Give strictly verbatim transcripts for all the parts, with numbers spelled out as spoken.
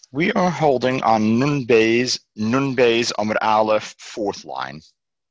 We are holding on Nun Bay's Nun Bay's Amr Aleph, fourth line.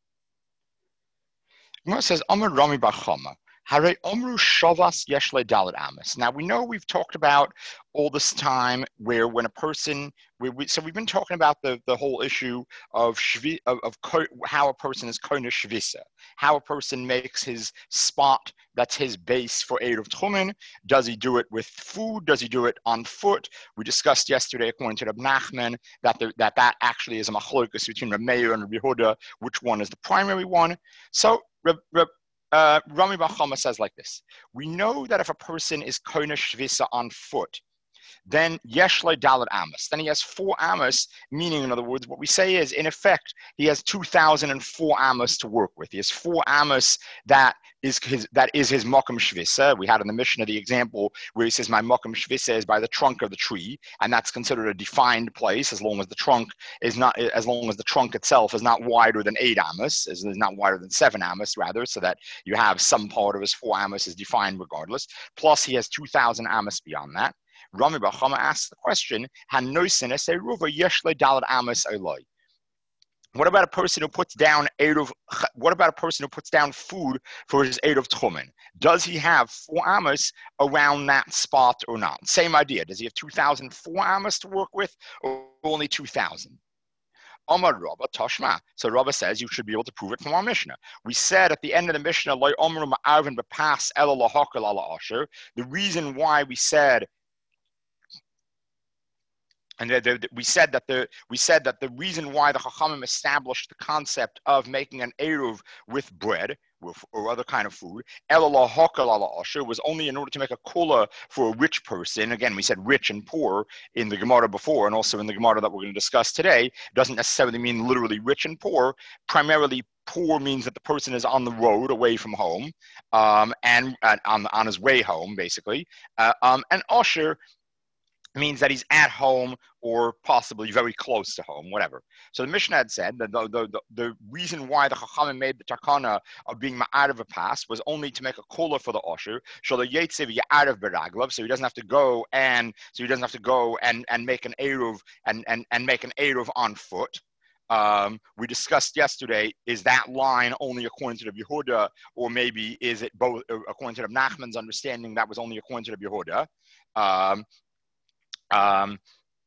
It says Amr Rami Bar Chama. Hare Omru Shavas Yeshle Dalit Amis. Now we know we've talked about all this time where when a person, where we, so we've been talking about the, the whole issue of shvi, of, of ko, how a person is kona shvisa, how a person makes his spot, that's his base for Eid of Tchumen. Does he do it with food? Does he do it on foot? We discussed yesterday, according to Reb Nachman, that the, that that actually is a machlokus between Reb Meir and Reb Yehuda, which one is the primary one. So Reb, Reb Uh, Rami Bar Chama says like this: we know that if a person is kona shvisa on foot, then yeshle dalet amos. Then he has four amos, meaning, in other words, what we say is, in effect, he has two thousand four amos to work with. He has four amos that is his that is his mokum shvisa. We had in the Mishnah the example where he says, my mokum shvisa is by the trunk of the tree, and that's considered a defined place as long as the trunk is not, as long as the trunk itself is not wider than eight amos, is not wider than seven amos, rather, so that you have some part of his four amos is defined regardless. Plus, he has two thousand amos beyond that. Rami Bar Chama asks the question, what about a person who puts down Eruv, what about a person who puts down food for his Eruv Tchumen? Does he have four amos around that spot or not? Same idea. Does he have two thousand four amos to work with or only two thousand? Amar Rabba Tashma. So Rabba says you should be able to prove it from our Mishnah. We said at the end of the Mishnah, the reason why we said And the, the, we said that the we said that the reason why the Chachamim established the concept of making an eruv with bread with, or other kind of food, was only in order to make a kula for a rich person. Again, we said rich and poor in the Gemara before, and also in the Gemara that we're going to discuss today. Doesn't necessarily mean literally rich and poor. Primarily, poor means that the person is on the road away from home, um, and uh, on on his way home, basically. Uh, um, and Osher means that he's at home or possibly very close to home, whatever. So the Mishnah had said that the, the, the, the reason why the Chachamim made the takana of being ma'arav a pass was only to make a kula for the osher, shalo yetziv ya'arav beraglav, so he doesn't have to go and so he doesn't have to go and, and make an eruv and, and, and make an eruv on foot. Um, we discussed yesterday, is that line only according to the Yehuda, or maybe is it both according to the Nachman's understanding that was only according to the Yehuda? Um, Um,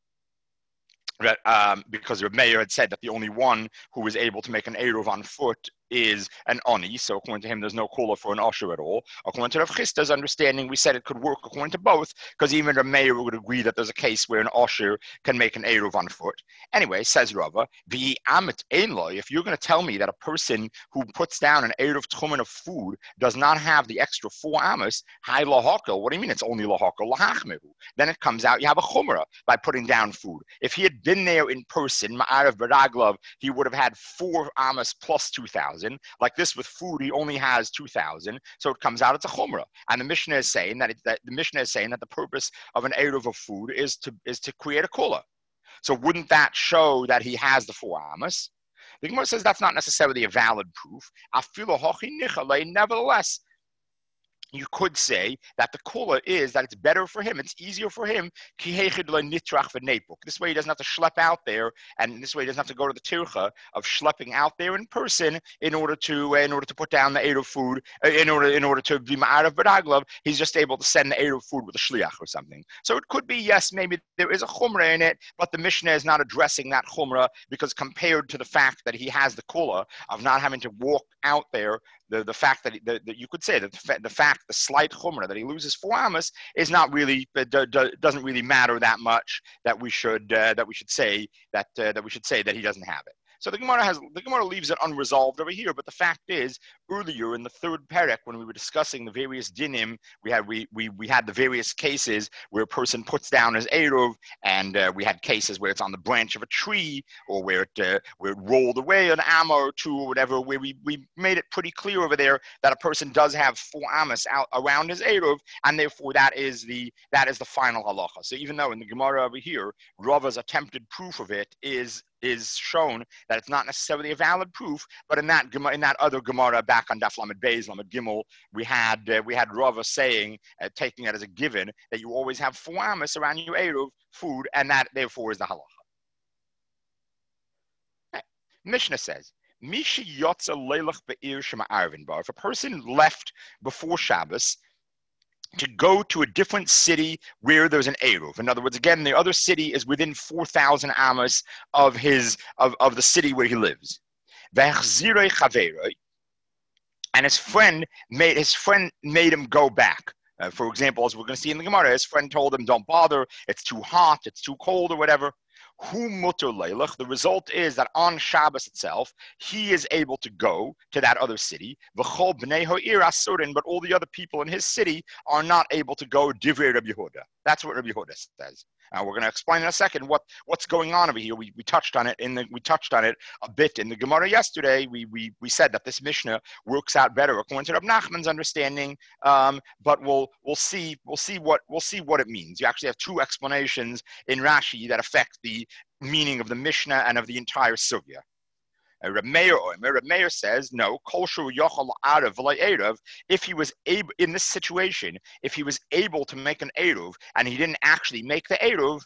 that, um, because Reb Meir had said that the only one who was able to make an eruv on foot is an oni, so according to him, there's no kula for an osher at all. According to Rav Chista's understanding, we said it could work according to both, because even the mayor would agree that there's a case where an osher can make an eruv on foot. Anyway, says Rava, the amit einloi, if you're going to tell me that a person who puts down an eruv tchumen of food does not have the extra four amos, hai lahakel, what do you mean it's only lahakel, lahachmehu? Then it comes out you have a chumrah by putting down food. If he had been there in person, ma'arav baraglav, he would have had four amos plus two thousand. Like this with food, he only has two thousand, so it comes out it's a chumrah. And the Mishnah is saying that, it, that the Mishnah is saying that the purpose of an eruv of food is to is to create a kula. So wouldn't that show that he has the four amos? The Gemara says that's not necessarily a valid proof. Nevertheless, you could say that the kula is that it's better for him, it's easier for him. This way he doesn't have to schlep out there, and this way he doesn't have to go to the tircha of schlepping out there in person in order to in order to put down the eruv food, in order in order to be ma'arav b'raglav. He's just able to send the eruv food with a shliach or something. So it could be, yes, maybe there is a chumrah in it, but the Mishnah is not addressing that chumrah, because compared to the fact that he has the kula of not having to walk out there, the, the fact that, the, that you could say that the, the fact, the slight chumrah that he loses four amos is not really, doesn't really matter that much that we should uh, that we should say that uh, that we should say that he doesn't have it. So the Gemara has the Gemara leaves it unresolved over here. But the fact is, earlier in the third perek, when we were discussing the various dinim, we had we we we had the various cases where a person puts down his eruv, and uh, we had cases where it's on the branch of a tree, or where it uh, where it rolled away an amma or two or whatever. Where we we made it pretty clear over there that a person does have four amos out around his eruv, and therefore that is the that is the final halacha. So even though in the Gemara over here, Rava's attempted proof of it is is shown that it's not necessarily a valid proof. But in that in that other Gemara back on Daf Lamed Beis Lamed Gimel, we had uh, we had Rava saying, uh, taking it as a given, that you always have four amos around your eruv food, and that therefore is the halacha. Okay. Mishnah says, Mishi yotza leilach be'ir shema arvin bar. If a person left before Shabbos to go to a different city where there's an eruv. In other words, again, the other city is within four thousand amos of his of, of the city where he lives. And his friend made his friend made him go back. Uh, for example, as we're going to see in the Gemara, his friend told him, "Don't bother. It's too hot. It's too cold, or whatever." The result is that on Shabbos itself, he is able to go to that other city. But all the other people in his city are not able to go. Divrei Rabbi Yehuda. That's what Rabbi Yehuda says. Now we're going to explain in a second what, what's going on over here. We, we touched on it in the we touched on it a bit in the Gemara yesterday. We we we said that this Mishnah works out better according to Rab Nachman's understanding. Um, but we'll we'll see we'll see what we'll see what it means. You actually have two explanations in Rashi that affect the meaning of the Mishnah and of the entire sugya. Uh, Reb Meir, Reb Meir says, no, if he was able, in this situation, if he was able to make an eruv and he didn't actually make the eruv,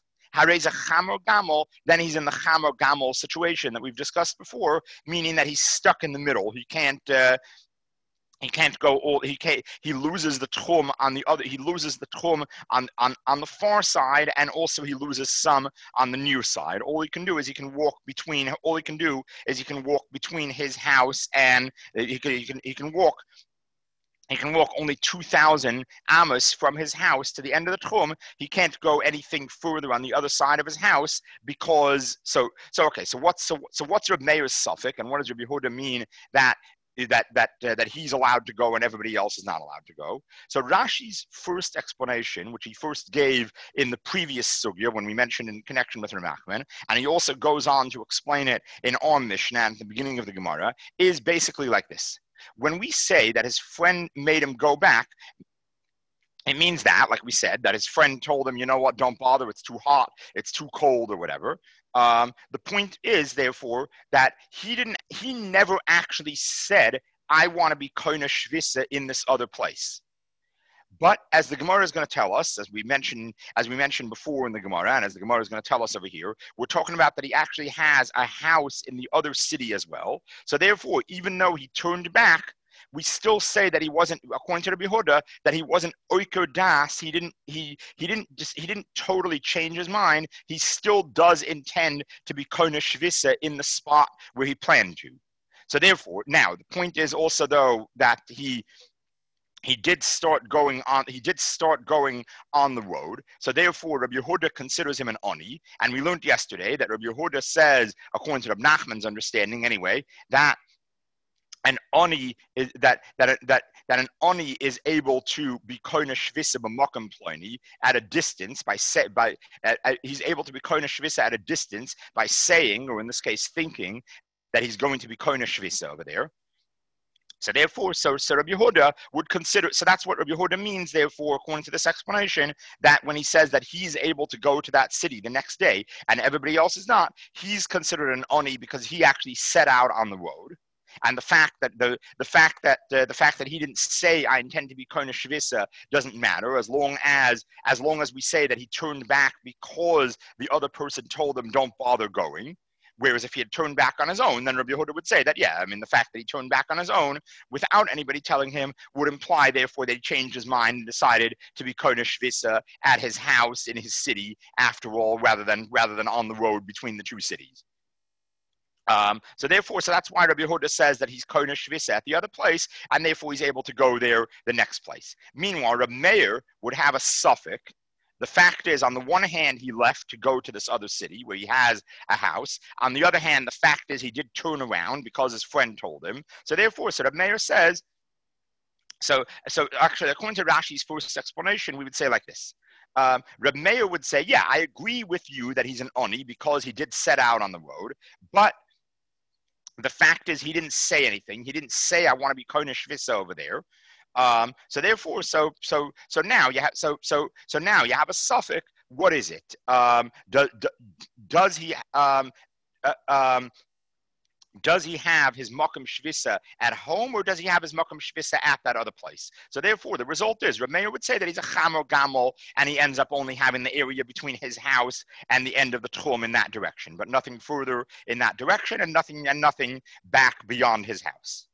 then he's in the chamor gamol situation that we've discussed before, meaning that he's stuck in the middle. He can't, uh, He can't go all. He can't. He loses the tchum on the other. He loses the tchum on, on on the far side, and also he loses some on the near side. All he can do is he can walk between. All he can do is he can walk between his house and he can he can he can walk. He can walk only two thousand amos from his house to the end of the tchum. He can't go anything further on the other side of his house because. So so okay. So what's so so what's Reb Meir's suffix, and what does Rabbi Yehuda mean that? that that uh, that he's allowed to go and everybody else is not allowed to go. So Rashi's first explanation, which he first gave in the previous sugya when we mentioned in connection with Ramachman, and he also goes on to explain it in our Mishnah at the beginning of the Gemara, is basically like this. When we say that his friend made him go back, it means that, like we said, that his friend told him, you know what, don't bother, it's too hot, it's too cold, or whatever. Um, the point is, therefore, that he didn't, he never actually said, I want to be koine shvisa in this other place. But as the Gemara is going to tell us, as we mentioned, as we mentioned before in the Gemara, and as the Gemara is going to tell us over here, we're talking about that he actually has a house in the other city as well. So therefore, even though he turned back, we still say that he wasn't, according to Rabbi Yehuda, that he wasn't oiker das. He didn't. He he didn't just. He didn't totally change his mind. He still does intend to be koine shvisa in the spot where he planned to. So therefore, now the point is also though that he he did start going on. He did start going on the road. So therefore, Rabbi Yehuda considers him an oni. And we learned yesterday that Rabbi Yehuda says, according to Rab Nachman's understanding, anyway, that an oni is that that that that an oni is able to be koine shvisa b'makom ploni at a distance by say by uh, he's able to be koine shvisa at a distance by saying, or in this case thinking, that he's going to be koine shvisa over there. So therefore, so, so Rabbi Yehuda would consider, so that's what Rabbi Yehuda means, therefore, according to this explanation, that when he says that he's able to go to that city the next day and everybody else is not, he's considered an oni because he actually set out on the road. And the fact that the the fact that uh, the fact that he didn't say I intend to be koine shvisa doesn't matter as long as as long as we say that he turned back because the other person told him don't bother going. Whereas if he had turned back on his own, then Rabbi Yehuda would say that, yeah, I mean, the fact that he turned back on his own without anybody telling him would imply, therefore, that he changed his mind and decided to be koine shvisa at his house in his city, after all, rather than rather than on the road between the two cities. Um, so therefore, so that's why Rabbi Yehuda says that he's koine shvisa at the other place, and therefore he's able to go there the next place. Meanwhile, Reb Meir would have a suffix. The fact is, on the one hand, he left to go to this other city where he has a house. On the other hand, the fact is he did turn around because his friend told him. So therefore, so Reb Meir says, so, so actually, according to Rashi's first explanation, we would say like this. Um, Reb Meir would say, yeah, I agree with you that he's an oni because he did set out on the road, but the fact is he didn't say anything. He didn't say, I want to be koine shvisa over there. Um, so therefore, so so so now you have so so so now you have a suffix. What is it? Um, do, do, does he um, uh, um, does he have his Makom Shvisa at home, or does he have his Makom Shvisa at that other place? So therefore, the result is, Reb Meir would say that he's a Chamor Gamol, and he ends up only having the area between his house and the end of the Tchum in that direction, but nothing further in that direction, and nothing and nothing back beyond his house.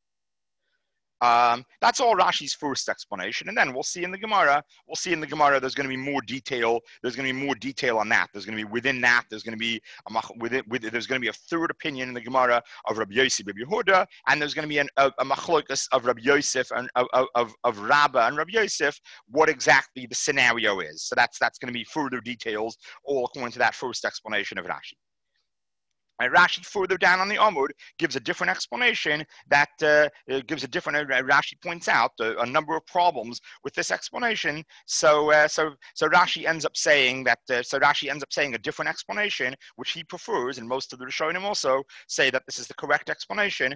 Um, that's all Rashi's first explanation, and then we'll see in the Gemara. We'll see in the Gemara. There's going to be more detail. There's going to be more detail on that. There's going to be within that. There's going to be a, within, within, there's going to be a third opinion in the Gemara of Rabbi Yossi, Rabbi Yehuda, and there's going to be an, a, a machlokas of Rabbi Yosef and of of, of Rabbah and Rabbi Yosef, what exactly the scenario is. So that's that's going to be further details, all according to that first explanation of Rashi. And Rashi further down on the Amud gives a different explanation that uh, gives a different. Uh, Rashi points out uh, a number of problems with this explanation. So, uh, so, so Rashi ends up saying that. Uh, so Rashi ends up saying a different explanation, which he prefers, and most of the Rishonim also say that this is the correct explanation.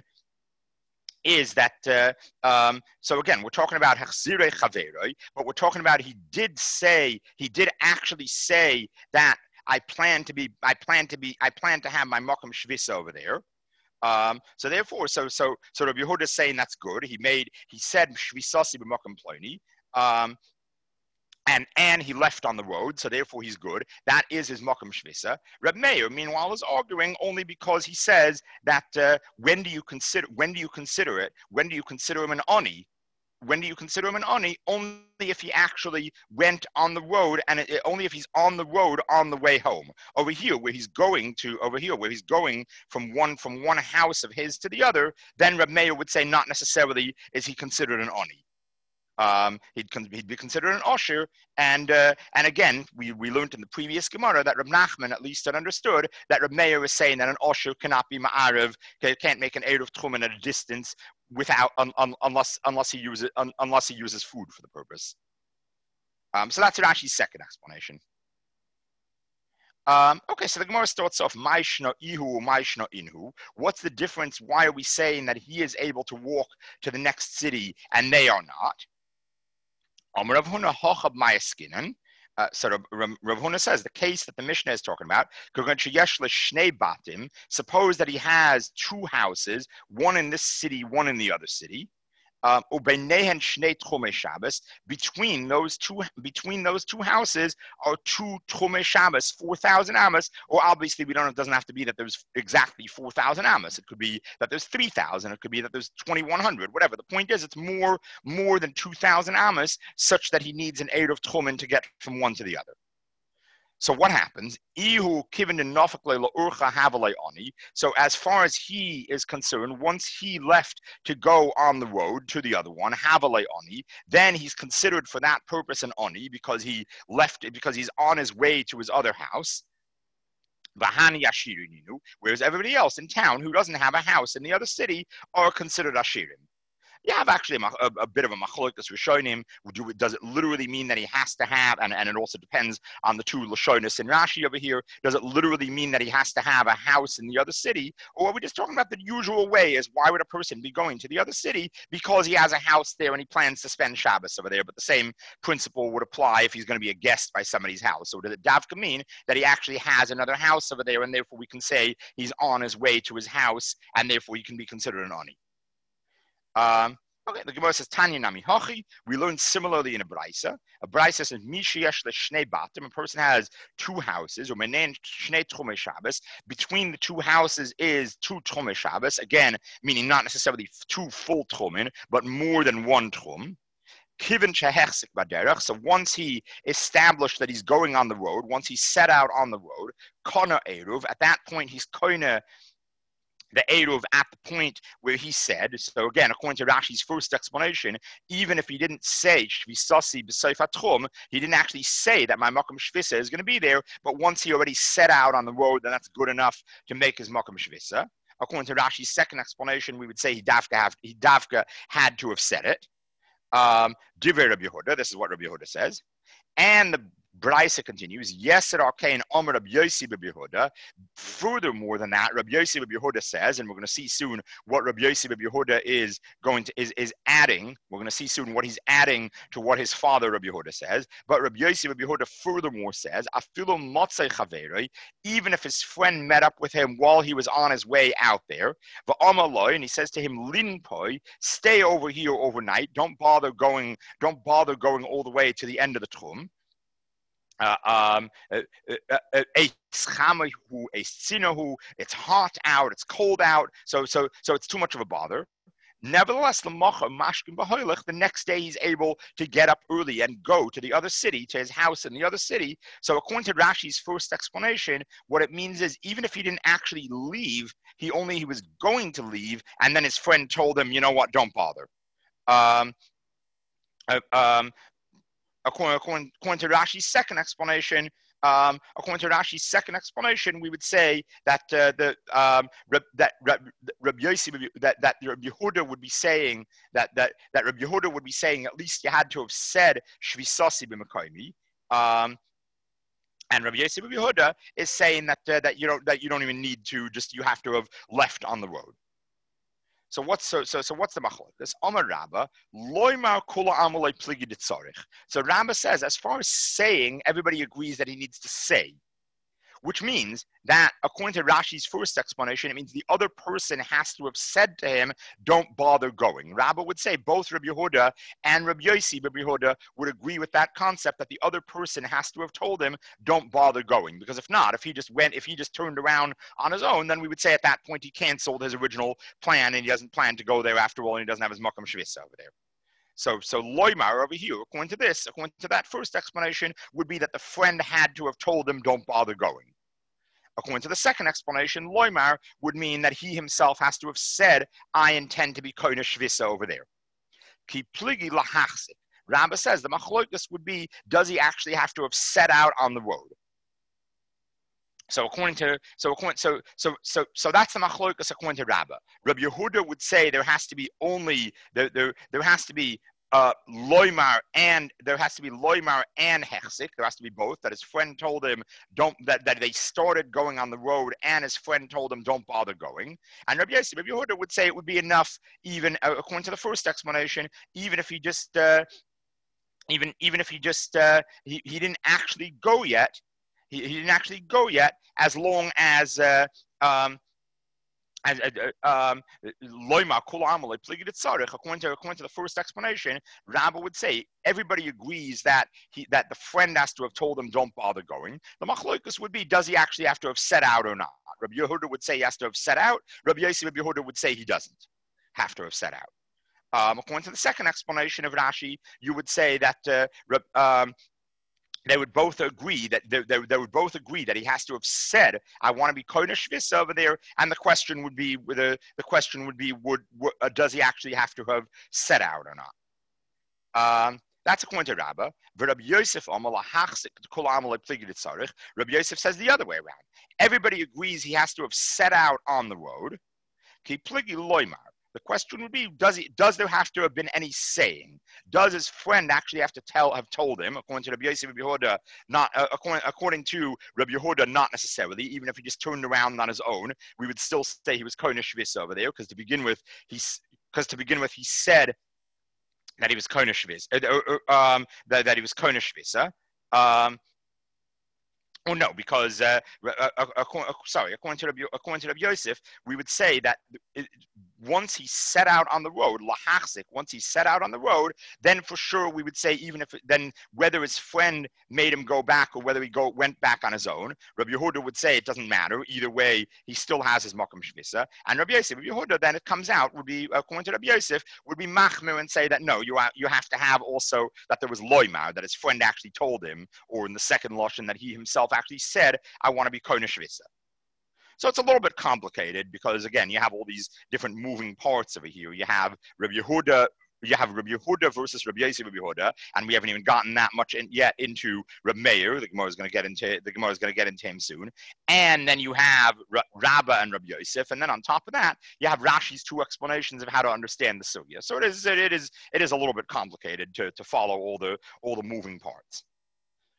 Is that uh, um, so? Again, we're talking about Hechzirei Chaveroi, but we're talking about he did say he did actually say that. I plan to be, I plan to be, I plan to have my Makom Shvisa over there. Um, so therefore, so, so, so Rabbi Yehuda is saying that's good. He made, he said Shvisasi b'Makom Ploni, um, and, and he left on the road. So therefore he's good. That is his Makom Shvisa. Rabbi Meir, meanwhile, is arguing only because he says that, uh, when do you consider, when do you consider it? When do you consider him an Oni? When do you consider him an Ani? Only if he actually went on the road, and it, only if he's on the road on the way home. Over here, where he's going to, over here, where he's going from one from one house of his to the other, then Reb Meir would say not necessarily is he considered an Ani. Um, he'd, he'd be considered an Osher, and uh, and again, we, we learned in the previous Gemara that Reb Nachman at least had understood that Reb Meir was saying that an Osher cannot be Ma'arev, can't make an Eruv Tchumen at a distance without un, un, unless unless he uses un, unless he uses food for the purpose. Um, so that's Rashi's second explanation. Um, okay, so the Gemara starts off, Maishna Ihu, Maishna Inhu. What's the difference? Why are we saying that he is able to walk to the next city and they are not? Amar Rav Huna Hochab Mayaskinan. Uh, so Rav, Rav Huna says the case that the Mishnah is talking about, suppose that he has two houses, one in this city, one in the other city. Um, between those two between those two houses are two Tchumei Shabbos, four thousand amas, or obviously we don't, it doesn't have to be that there's exactly four thousand amas. It could be that there's three thousand, it could be that there's twenty-one hundred, whatever. The point is it's more more than two thousand amas, such that he needs an Eruv Tchumen to get from one to the other. So what happens? So as far as he is concerned, once he left to go on the road to the other one, then he's considered for that purpose an oni, because he left it, because he's on his way to his other house. Whereas everybody else in town who doesn't have a house in the other city are considered ashirim. You have actually a, a, a bit of a machlokas rishonim. Does it literally mean that he has to have, and, and it also depends on the two lashonis in Rashi over here, does it literally mean that he has to have a house in the other city? Or are we just talking about the usual way is why would a person be going to the other city? Because he has a house there and he plans to spend Shabbos over there. But the same principle would apply if he's going to be a guest by somebody's house. So does it davka mean that he actually has another house over there, and therefore we can say he's on his way to his house, and therefore he can be considered an ani? Um, okay, the Gemara says, Tanya Nami Hachi. We learned similarly in a Braisa. A Braisa says, Mishiyesh Shnei Batim. A person has two houses, or Menen Shnei Tchumei Shabbos. Between the two houses is two Tchumei Shabbos. Again, meaning not necessarily two full Tchumen, but more than one Tchum. Kivin Shehechsik Baderech. So once he established that he's going on the road, once he set out on the road, Kona Eruv, at that point he's Kona the Eruv at the point where he said, so again, according to Rashi's first explanation, even if he didn't say Shvisasi b'Seif HaTchum, he didn't actually say that my Makom Shvisa is going to be there, but once he already set out on the road, then that's good enough to make his Makom Shvisa. According to Rashi's second explanation, we would say he Davka, have, he Davka had to have said it. Um, Divrei Rabbi Yehuda, this is what Rabbi Yehuda says. And the Braisa continues, yes, it arcane Omer Rabbi Yossi Rabbi Yehuda. Furthermore than that, Rabbi Yossi Rabbi Yehuda says, and we're going to see soon what Rabbi Yossi Rabbi Yehuda is going to is, is adding. We're going to see soon what he's adding to what his father Rabbi Yehuda says. But Rabbi Yossi Rabbi Yehuda furthermore says, Afilu motzei chaverei, even if his friend met up with him while he was on his way out there, v'amaloi, and he says to him, linpoi, stay over here overnight. Don't bother going. Don't bother going all the way to the end of the Tchum. Uh, um, uh, uh, uh, it's hot out, it's cold out, so so so it's too much of a bother. Nevertheless, the the next day he's able to get up early and go to the other city, to his house in the other city. So according to Rashi's first explanation, what it means is even if he didn't actually leave, he only he was going to leave, and then his friend told him, you know what, don't bother. Um, uh, um, According, according, according to Rashi's second explanation, um, according to Rashi's second explanation, we would say that uh, the um, that Rabbi Yossi, that that Rabbi Yehuda would be saying that that that Rabbi Yehuda would be saying at least you had to have said Shvisasi b'Mekaymi. Um, and Rabbi Yossi Rabbi Yehuda is saying that uh, that you don't that you don't even need to, just you have to have left on the road. So what's so so so what's the machlokes? Amar Rabba loymar kula amalei pligi ditzarich. So Rabba says, as far as saying, everybody agrees that he needs to say, which means that according to Rashi's first explanation, it means the other person has to have said to him, don't bother going. Rabba would say both Rabbi Yehuda and Rabbi Yossi Rabbi Yehuda would agree with that concept, that the other person has to have told him, don't bother going. Because if not, if he just went, if he just turned around on his own, then we would say at that point he canceled his original plan and he doesn't plan to go there after all, and he doesn't have his Makam Shvisa over there. So, so loymar over here, according to this, according to that first explanation, would be that the friend had to have told him, don't bother going. According to the second explanation, loymar would mean that he himself has to have said, I intend to be koine shvisa over there. Ki pligi lahachzik. Rabba says the machlokes would be, does he actually have to have set out on the road? So according to so according so so so so that's the machlokes according to Rabba. Rabbi Yehuda would say there has to be only there there there has to be uh loymar, and there has to be loymar and hechsik. There has to be both. That his friend told him don't that, that they started going on the road, and his friend told him don't bother going. And Rabbi Yossi, Rabbi Yehuda would say it would be enough, even uh, according to the first explanation, even if he just uh, even even if he just uh, he he didn't actually go yet. He, he didn't actually go yet, as long as uh, um, as uh, um, loima kol amalei pligid tzarich. According to according to the first explanation, Rabba would say everybody agrees that he that the friend has to have told him don't bother going. The machlokes would be, does he actually have to have set out or not? Rabbi Yehuda would say he has to have set out. Rabbi Yossi Rabbi Yehuda would say he doesn't have to have set out. Um, according to the second explanation of Rashi, you would say that uh, um, they would both agree that they, they, they would both agree that he has to have said, "I want to be koine shvisa over there," and the question would be, the the question would be, would, would uh, does he actually have to have set out or not? Um, that's according to Rabba. Rabbi Yosef Rabbi Yosef says the other way around. Everybody agrees he has to have set out on the road. Ki pligi loymar. The question would be, does he, does there have to have been any saying? Does his friend actually have to tell, have told him, according to Rabbi Yossi Rabbi Yehuda, not, uh, according, according to Rabbi Yehuda, not necessarily, even if he just turned around on his own, we would still say he was koine shvisa over there, because to begin with, he's, because to begin with, he said that he was koine shvisa, uh, um, that, that he was koine shvisa. Um, Oh no, because uh, uh, uh, uh, sorry, according to Rabbi, according to Rabbi Yosef, we would say that it, once he set out on the road, lahachzik, once he set out on the road, then for sure we would say, even if it, then whether his friend made him go back or whether he go went back on his own, Rabbi Yehuda would say it doesn't matter. Either way, he still has his makom shvisa. And Rabbi Yosef, Rabbi Yehuda, then it comes out would be, according to Rabbi Yosef, would be machmir and say that no, you are, you have to have also that there was loymar, that his friend actually told him, or in the second lashon that he himself actually said, I want to be koine shvisa. So it's a little bit complicated because, again, you have all these different moving parts over here. You have Rabbi Yehuda, you have Rabbi Yehuda versus Rabbi Yossi Rabbi Yehuda, and we haven't even gotten that much in, yet into Rabbi Meir. The Gemara is going to get into the Gemara is going to get into him soon. And then you have R- Rabba and Rabbi Yosef, and then on top of that, you have Rashi's two explanations of how to understand the sugya. So it is it is it is a little bit complicated to to follow all the all the moving parts.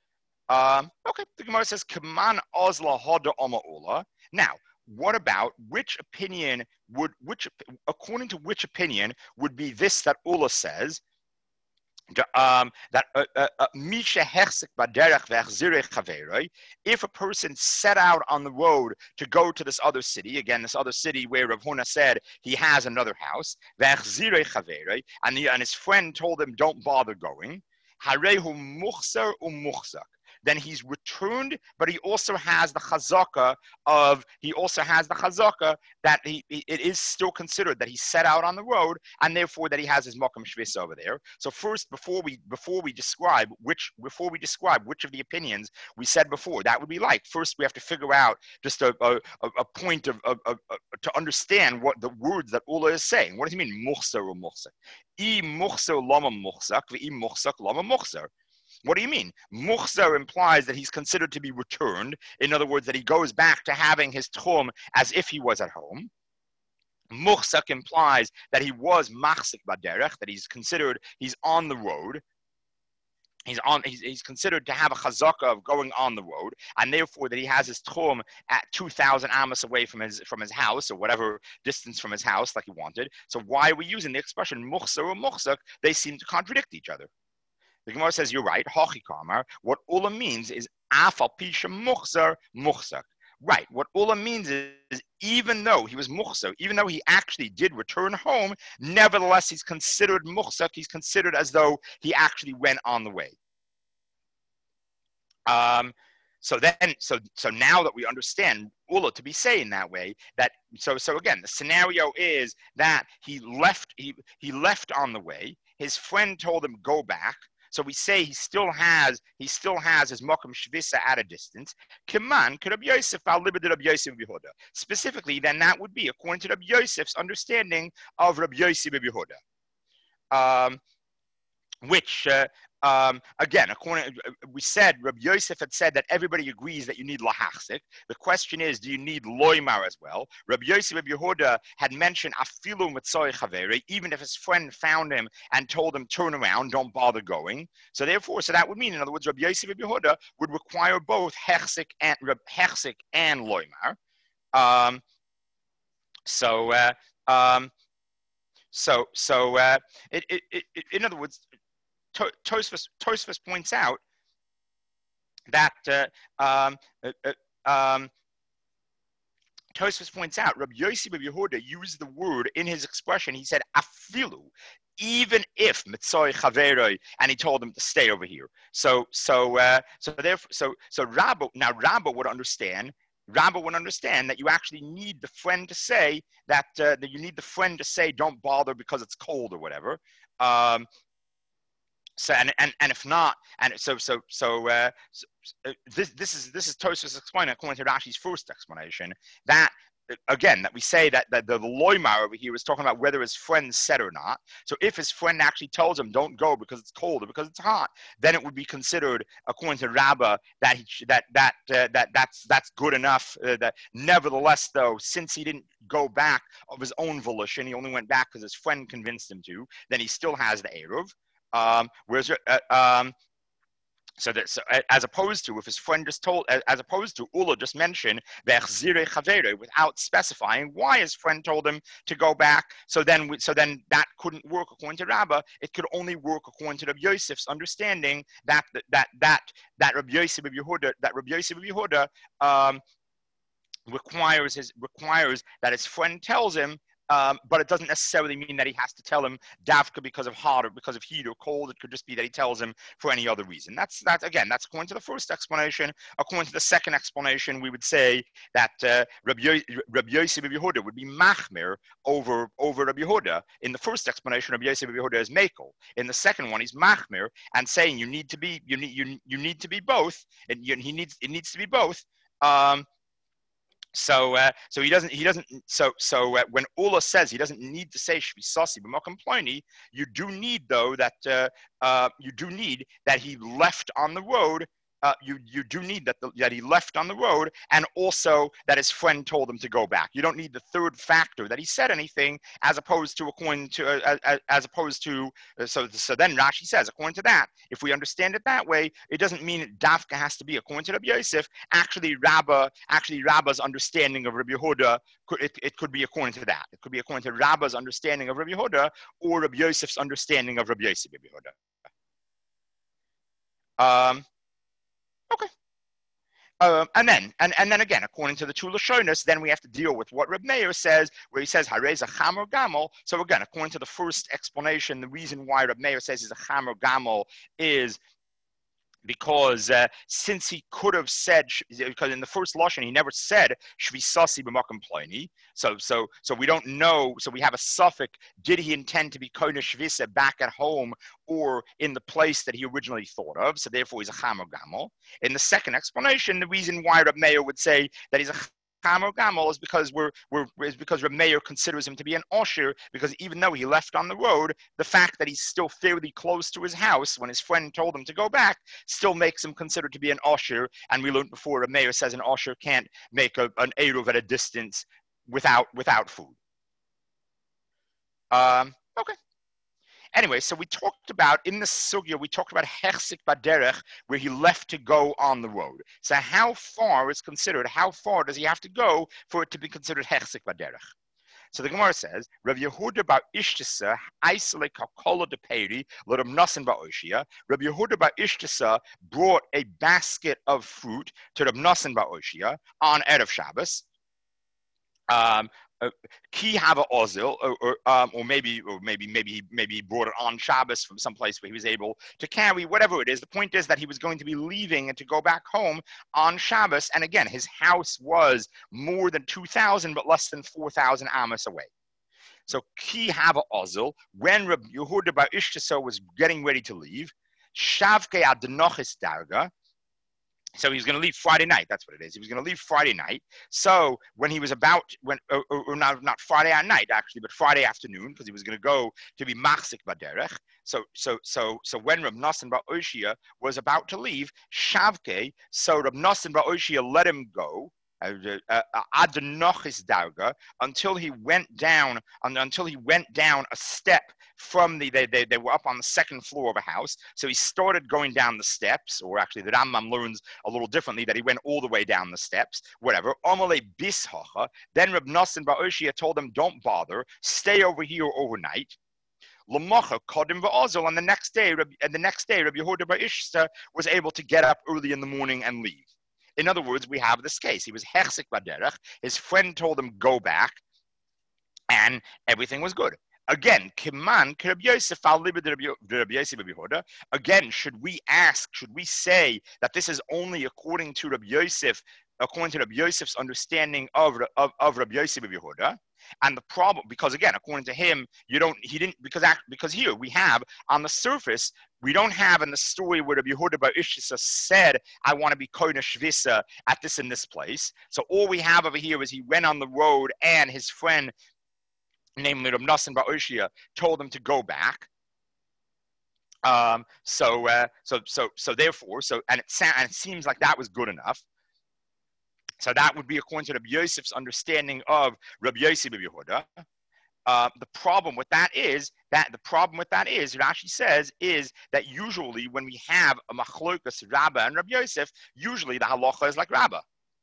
Um, okay, the Gemara says, "Kaman ozla hoda oma ula." Now, what about which opinion would which according to which opinion would be this that Ula says? Um, that Misha hechsik baderech v'achzirei chaveroi. If a person set out on the road to go to this other city, again, this other city where Rav Huna said he has another house, v'achzirei chaveroi, and and his friend told him, "Don't bother going." Harehu muchser umuchzak. Then he's returned, but he also has the chazaka of, he also has the chazaka that he, it is still considered that he set out on the road, and therefore that he has his makam shvis over there. So first, before we before we describe which before we describe which of the opinions we said before, that would be like, first we have to figure out just a a, a point of, of, of, of to understand what the words that Ula is saying. What does he mean, muchser or muchser? I muchser lama muchzak, ve'i muchzak lama muchser. What do you mean? Muchzer implies that he's considered to be returned. In other words, that he goes back to having his tchum as if he was at home. Muchzak implies that he was machzik baderech, that he's considered, he's on the road. He's on. He's, he's considered to have a chazaka of going on the road, and therefore that he has his tchum at two thousand amos away from his from his house, or whatever distance from his house, like he wanted. So why are we using the expression muchzer or muchzak? They seem to contradict each other. The Gemara says, you're right, Hachi Kamar. What Ula means is Afal Pisha Muchzar Muchzak. Right. What Ula means is, is even though he was Muchzar, even though he actually did return home, nevertheless he's considered Muchzak, he's considered as though he actually went on the way. Um so then so so now that we understand Ula to be saying that way, that so so again the scenario is that he left he he left on the way, his friend told him go back. So we say he still has he still has his Mokum Shvisa at a distance. Kiman could Rabbi Yosef al libid Rabbi Yosef Yehuda. Specifically, then that would be according to Rabbi Yosef's understanding of Rabbi Yosef Yehuda. Um, which uh, um, again, according we said, Rabbi Yosef had said that everybody agrees that you need lahachzik. The question is, do you need loymar as well? Rabbi Yosef Rabbi Yehuda had mentioned afilu mitzay chaveri, even if his friend found him and told him turn around, don't bother going. So therefore, so that would mean, in other words, Rabbi Yosef Rabbi Yehuda would require both hechzik and hechzik and loymar. Um, so, uh, um, so, so, uh, it, it, it, in other words. Tosfos, Tosfos points out that uh, um, uh, um, Tosfos points out Rabbi Yosef Rabbi Yehuda used the word in his expression. He said afilu, even if mitzay chaveroi, and he told him to stay over here. So so uh, so therefore so so Rabba now Rabba would understand. Rabba would understand that you actually need the friend to say that uh, that you need the friend to say don't bother because it's cold or whatever. Um, So and, and and if not, and so so so, uh, so this this is this is Tosfos explaining according to Rashi's first explanation that again that we say that, that the, the loymar over here is talking about whether his friend said or not. So if his friend actually tells him don't go because it's cold or because it's hot, then it would be considered according to Rabbah that he, that that uh, that that's that's good enough. Uh, that nevertheless, though, since he didn't go back of his own volition, he only went back because his friend convinced him to. Then he still has the eruv. Um, whereas, uh, um, so that so as opposed to if his friend just told, as opposed to Ula just mentioned without specifying why his friend told him to go back. So then, we, so then that couldn't work according to Rabbah. It could only work according to Rabbi Yosef's understanding that that that that Rabbi Yosef of Yehuda that Rabbi Yosef of Yehuda um, requires his requires that his friend tells him. Um, but it doesn't necessarily mean that he has to tell him davka because of hot or because of heat or cold. It could just be that he tells him for any other reason. That's that again. That's according to the first explanation. According to the second explanation, we would say that uh, Rabbi, Yo- Rabbi Yosef of Yehuda would be machmir over over Rabbi Yehuda. In the first explanation, Rabbi Yosef of Yehuda is mekel. In the second one, he's machmir and saying you need to be you need you you need to be both. And you, he needs it needs to be both. Um, So, uh, so he doesn't. He doesn't. So, so uh, when Ula says he doesn't need to say shvisasi b'makom ploni, you do need though that uh, uh, you do need that he left on the road uh, you you do need that the, that he left on the road, and also that his friend told him to go back. You don't need the third factor that he said anything, as opposed to according to uh, as, as opposed to uh, so so then Rashi says, according to that, if we understand it that way, it doesn't mean it dafka has to be according to Rabbi Yosef. Actually, Rabbah actually Rabbah's understanding of Rabbi Yehuda, it, it could be according to that. It could be according to Rabbah's understanding of Rabbi Yehuda or Rabbi Yosef's understanding of Rabbi Yosef Rabbi Yehuda. Um. Okay. Um, and then, and, and then again, according to the two Lashonos, then we have to deal with what Reb Meir says, where he says, Hareza Chamor Gamol. So again, according to the first explanation, the reason why Reb Meir says is a Chamor Gamol is because uh, since he could have said, because in the first Lashon, he never said, Shvisasi b'makom ploni. So, so, so we don't know, so we have a suffix, did he intend to be Kona Shvisa back at home or in the place that he originally thought of? So therefore he's a Chamor Gamol. In the second explanation, the reason why Reb Meir would say that he's a Chamor Gamol is because we're, we're is because Reb Meir considers him to be an Osher, because even though he left on the road, the fact that he's still fairly close to his house when his friend told him to go back still makes him considered to be an Osher. And we learned before, Reb Meir says an Osher can't make a, an Eruv at a distance without without food. Um, okay. Anyway, so we talked about, in the sugya, we talked about hechzik baderech, where he left to go on the road. So how far is considered, how far does he have to go for it to be considered hechzik baderech? So the Gemara says, Rav Yehuda bar Ishtasa, Aisele Kakola de Peri, Lodam Nasan bar Oshia. Rav Yehuda bar Ishtasa brought a basket of fruit to Rav Nasan bar Oshia on Erev Shabbos. Um, Ki have a ozil, or, or, um, or maybe, or maybe, maybe he maybe he brought it on Shabbos from some place where he was able to carry, whatever it is. The point is that he was going to be leaving and to go back home on Shabbos. And again, his house was more than two thousand, but less than four thousand amos away. So ki have a ozil, when Rabbi Yehuda bar Ishtasa was getting ready to leave, shavke ad nochis darga. So he was going to leave Friday night. That's what it is. He was going to leave Friday night. So when he was about, when or, or not, not Friday at night actually, but Friday afternoon, because he was going to go to be machzik baderech. So so so so when Reb Nasan bar Oshia was about to leave Shavke, so Reb Nasan bar Oshia let him go ad nochis darga until he went down until he went down a step from the they, they they were up on the second floor of a house. So he started going down the steps, or actually the Rambam learns a little differently that he went all the way down the steps, whatever. Amale bishacha. Then Reb Nasan bar Oshia told him, don't bother, stay over here overnight. L'macha kodim va'azol. And the next day, and the next day, Rabbi Yehuda bar Ishtasa was able to get up early in the morning and leave. In other words, we have this case. He was hechzik baderech. His friend told him, go back, and everything was good. Again, Kiman, again, should we ask, should we say that this is only according to Rabbi Yosef, according to Rabbi Yosef's understanding of, of, of Rabbi Yosef Rabbi Yehuda? And the problem, because again, according to him, you don't, he didn't, because because here we have, on the surface, we don't have in the story where Rabbi Yehuda bar Ishtasa said, I want to be Kona Shvisa at this and this place. So all we have over here is he went on the road and his friend, namely Reb Nasan bar Oshia, told him to go back. Um, so, uh, so, so, so therefore, so, and it, and it seems like that was good enough. So that would be according to Rabbi Yosef's understanding of Rabbi Yosef Rabbi Yehuda. Uh, the problem with that is that the problem with that is Rashi says is that usually when we have a machlokas Rabbah and Rabbi Yosef, usually the halacha is like Rabbah.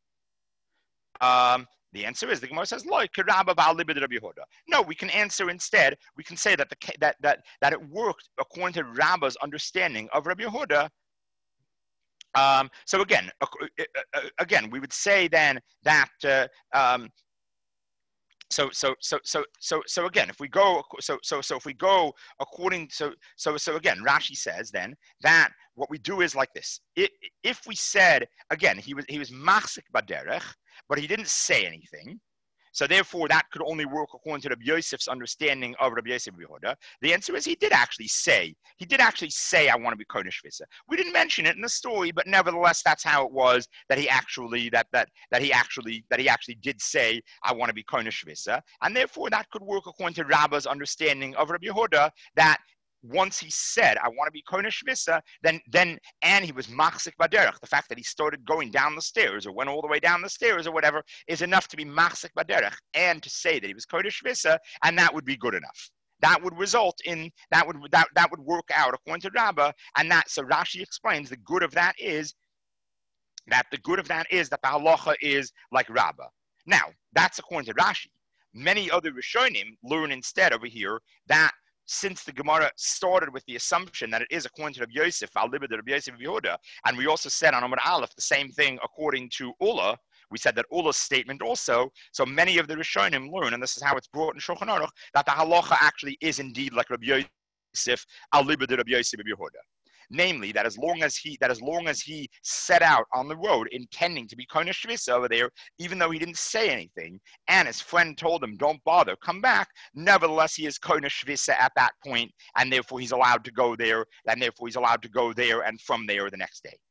Um, the answer is the Gemara says like Rabbah v'alibid Rabbi Yehuda. No, we can answer instead. We can say that the that that that it worked according to Rabbah's understanding of Rabbi Yehuda. Um, so again, uh, uh, again, we would say then that uh, um, so so so so so so again, if we go so so so if we go according so so so again, Rashi says then that what we do is like this. It, if we said again, he was he was machzik baderech, but he didn't say anything. So therefore, that could only work according to Rabbi Yosef's understanding of Rabbi Yosef Rabbi Yehuda. The answer is he did actually say, he did actually say, I want to be Kona Shvisa. We didn't mention it in the story, but nevertheless, that's how it was that he actually, that that that he actually, that he actually did say, I want to be Kona Shvisa. And therefore, that could work according to Rabbah's understanding of Rabbi Yehuda, that once he said, I want to be Koine Shvisa, then, then, and he was Machzik Baderech, the fact that he started going down the stairs or went all the way down the stairs or whatever is enough to be Machzik Baderech and to say that he was Koine Shvisa, and that would be good enough. That would result in, that would, that, that would work out according to Rabbah, and that, so Rashi explains the good of that is, that the good of that is that the halacha is like Rabbah. Now, that's according to Rashi. Many other Rishonim learn instead over here that since the Gemara started with the assumption that it is according to Rabbi Yosef, al-libed Rabbi Yosef Yehuda, and we also said on Amud Aleph the same thing according to Ula, we said that Ula's statement also, so many of the Rishonim learn, and this is how it's brought in Shulchan Aruch, that the halacha actually is indeed like Rabbi Yosef, al-libed Rabbi Yosef Yehuda. Namely, that as long as he that as long as he set out on the road intending to be Koine Shvisa over there, even though he didn't say anything, and his friend told him, "Don't bother, come back." Nevertheless, he is Koine Shvisa at that point, and therefore he's allowed to go there, and therefore he's allowed to go there, and from there the next day.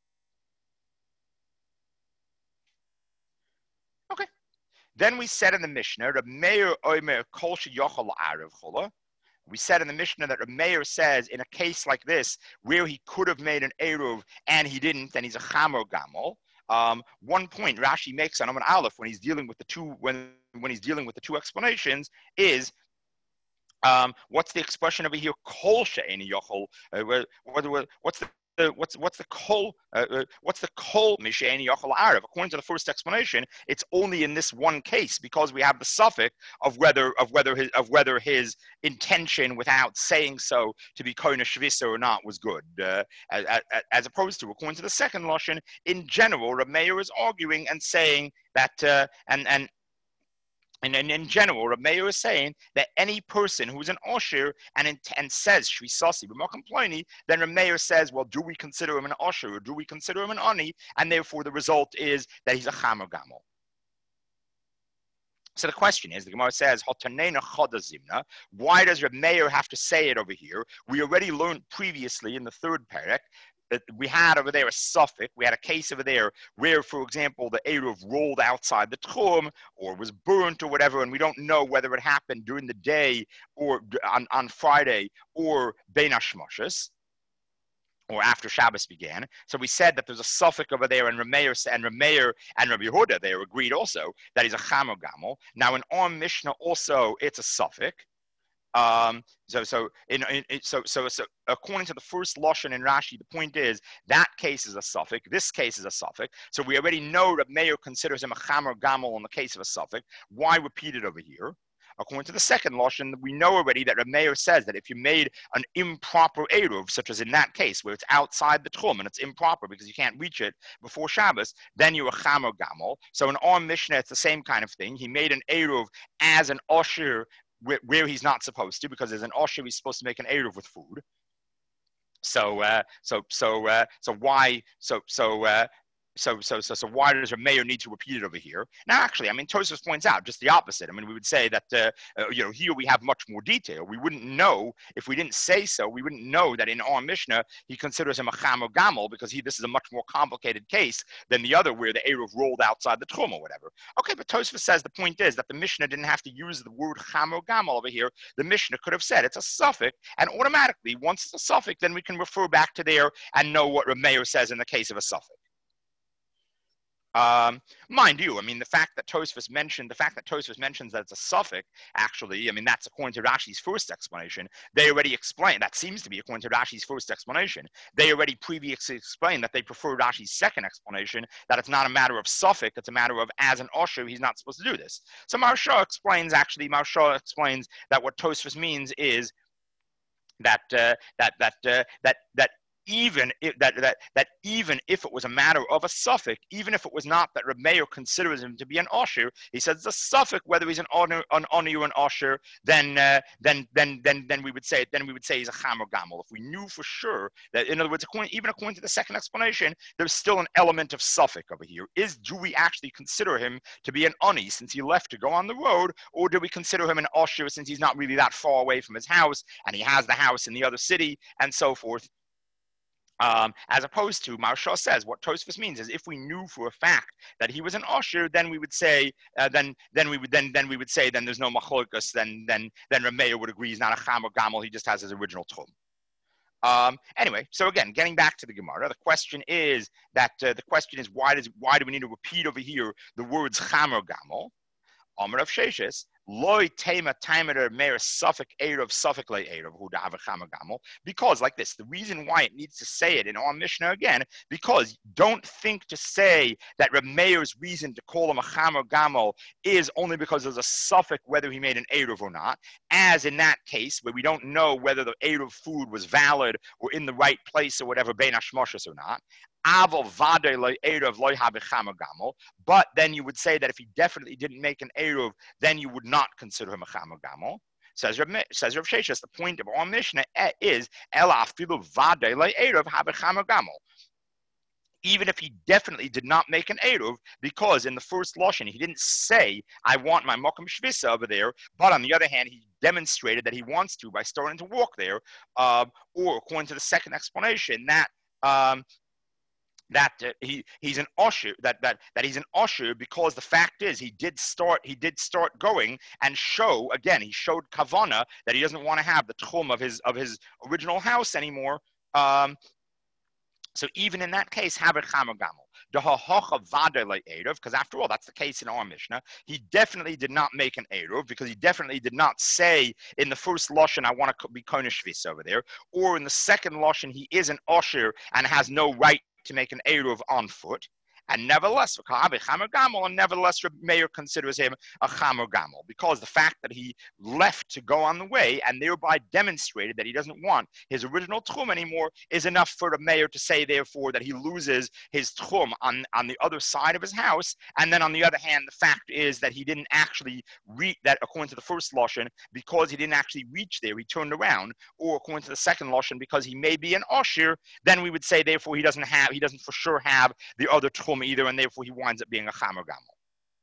Okay. Then we said in the Mishnah, Reb Meir Omer Kol Sheyochel La'arev Chola. We said in the Mishnah that Reb Meir says in a case like this, where he could have made an Eruv and he didn't, then he's a Chamor Gamol. Um, one point Rashi makes on Amud Aleph when he's dealing with the two when when he's dealing with the two explanations is um, what's the expression over here? Kol she'eni yochol. Uh, what, what's the What's what's the kol? Uh, uh, what's the kol misheini yochol arav? According to the first explanation, it's only in this one case because we have the suffix of whether of whether his of whether his intention without saying so to be koine shvisa or not was good, uh, as, as opposed to according to the second lashon. In general, Reb Meir is arguing and saying that uh, and and. And, and in general, Reb Meir is saying that any person who's an Osher and, in, and says Shvisasi b'makom ploni, then Reb Meir says, well, do we consider him an Osher or do we consider him an Ani? And therefore the result is that he's a Chamor Gamol. So the question is, the Gemara says, why does Reb Meir have to say it over here? We already learned previously in the third parak that we had over there a suffix. We had a case over there where, for example, the Eruv rolled outside the Tchum or was burnt or whatever, and we don't know whether it happened during the day or on, on Friday or Bein HaShmoshes, or after Shabbos began. So we said that there's a suffix over there, and Reb Meir and Reb Meir and Rabbi Yehuda there agreed also that he's a Chamor Gamol. Now in our Mishnah also it's a suffix. Um, so, so, in, in, so, so, so, according to the first lashon in Rashi, the point is that case is a suffix. This case is a suffix. So we already know Reb Meir considers him a Chamor Gamol in the case of a suffix. Why repeat it over here? According to the second lashon, we know already that Reb Meir says that if you made an improper eruv, such as in that case where it's outside the tchum and it's improper because you can't reach it before Shabbos, then you're a Chamor Gamol. So in our Mishnah, it's the same kind of thing. He made an eruv as an osher Where, where he's not supposed to, because as an osher he's supposed to make an eruv with food. So, uh, so, so, uh, so why? So, so, uh, so, so, so, so why does a mayor need to repeat it over here? Now, actually, I mean, Tosfos points out just the opposite. I mean, we would say that, uh, uh, you know, here we have much more detail. We wouldn't know if we didn't say so. We wouldn't know that in our Mishnah he considers him a Chamor Gamol because he this is a much more complicated case than the other where the eruv rolled outside the tchum or whatever. Okay, but Tosfos says the point is that the Mishnah didn't have to use the word Chamor Gamol over here. The Mishnah could have said it's a suffix, and automatically, once it's a suffix, then we can refer back to there and know what Reb Meir says in the case of a suffix. Um, mind you, I mean, the fact that Tosfos mentioned, the fact that Tosfos mentions that it's a suffix, actually, I mean, that's according to Rashi's first explanation. They already explained, that seems to be according to Rashi's first explanation. They already previously explained that they prefer Rashi's second explanation, that it's not a matter of suffix, it's a matter of as an osher, he's not supposed to do this. So Maharsha explains, actually, Maharsha explains that what Tosfos means is that, uh, that, that, uh, that, that, even if that, that that even if it was a matter of a suffix, even if it was not that Reb Meir considers him to be an osher, he says the suffix, whether he's an honor, an honor or an osher, then uh, then then then then we would say then we would say he's a Chamor Gamol. If we knew for sure that, in other words, according, even according to the second explanation, there's still an element of suffix over here. Is do we actually consider him to be an oni since he left to go on the road, or do we consider him an osher since he's not really that far away from his house and he has the house in the other city and so forth? Um, as opposed to, Maharsha says, what Tosfos means is if we knew for a fact that he was an Osher, then we would say, uh, then then we would then then we would say, then there's no machlokas, then then then Rameir would agree he's not a Cham or Gamel, he just has his original Tchum. Um, anyway, so again, getting back to the Gemara, the question is that uh, the question is why does why do we need to repeat over here the words Cham or Gamel? Amar of Sheshes, loy tema timeter mer suffik erev suffik le erev hu da'avacham gamel. Because like this, the reason why it needs to say it in our Mishnah again, because don't think to say that Reb Meir's reason to call him a cham or gamel is only because there's a suffix whether he made an erev or not. As in that case, where we don't know whether the erev food was valid or in the right place or whatever, bein hashmoshes or not. But then you would say that if he definitely didn't make an eruv, then you would not consider him a cham or gamel. Says Rav, says Rav Sheshes, the point of our Mishnah is even if he definitely did not make an eruv, because in the first lashon he didn't say, I want my mokum shvisa over there, but on the other hand, he demonstrated that he wants to by starting to walk there, uh, or according to the second explanation, that um, that uh, he he's an usher that that that he's an usher because the fact is he did start he did start going and show again he showed kavana that he doesn't want to have the tchum of his of his original house anymore. Um, so even in that case, haber cham or gamel. Because after all, that's the case in our Mishnah. He definitely did not make an eruv because he definitely did not say in the first lashon, I want to be koinish shvis over there, or in the second lashon, he is an usher and has no right to make an eruv on foot. And nevertheless, and nevertheless, Meir considers him a cham or gamel because the fact that he left to go on the way and thereby demonstrated that he doesn't want his original tchum anymore is enough for the Meir to say, therefore, that he loses his tchum on, on the other side of his house. And then on the other hand, the fact is that he didn't actually reach that, according to the first lashon, because he didn't actually reach there, he turned around, or according to the second lashon, because he may be an osher, then we would say, therefore, he doesn't have, he doesn't for sure have the other tchum either, and therefore he winds up being a cham or gamel.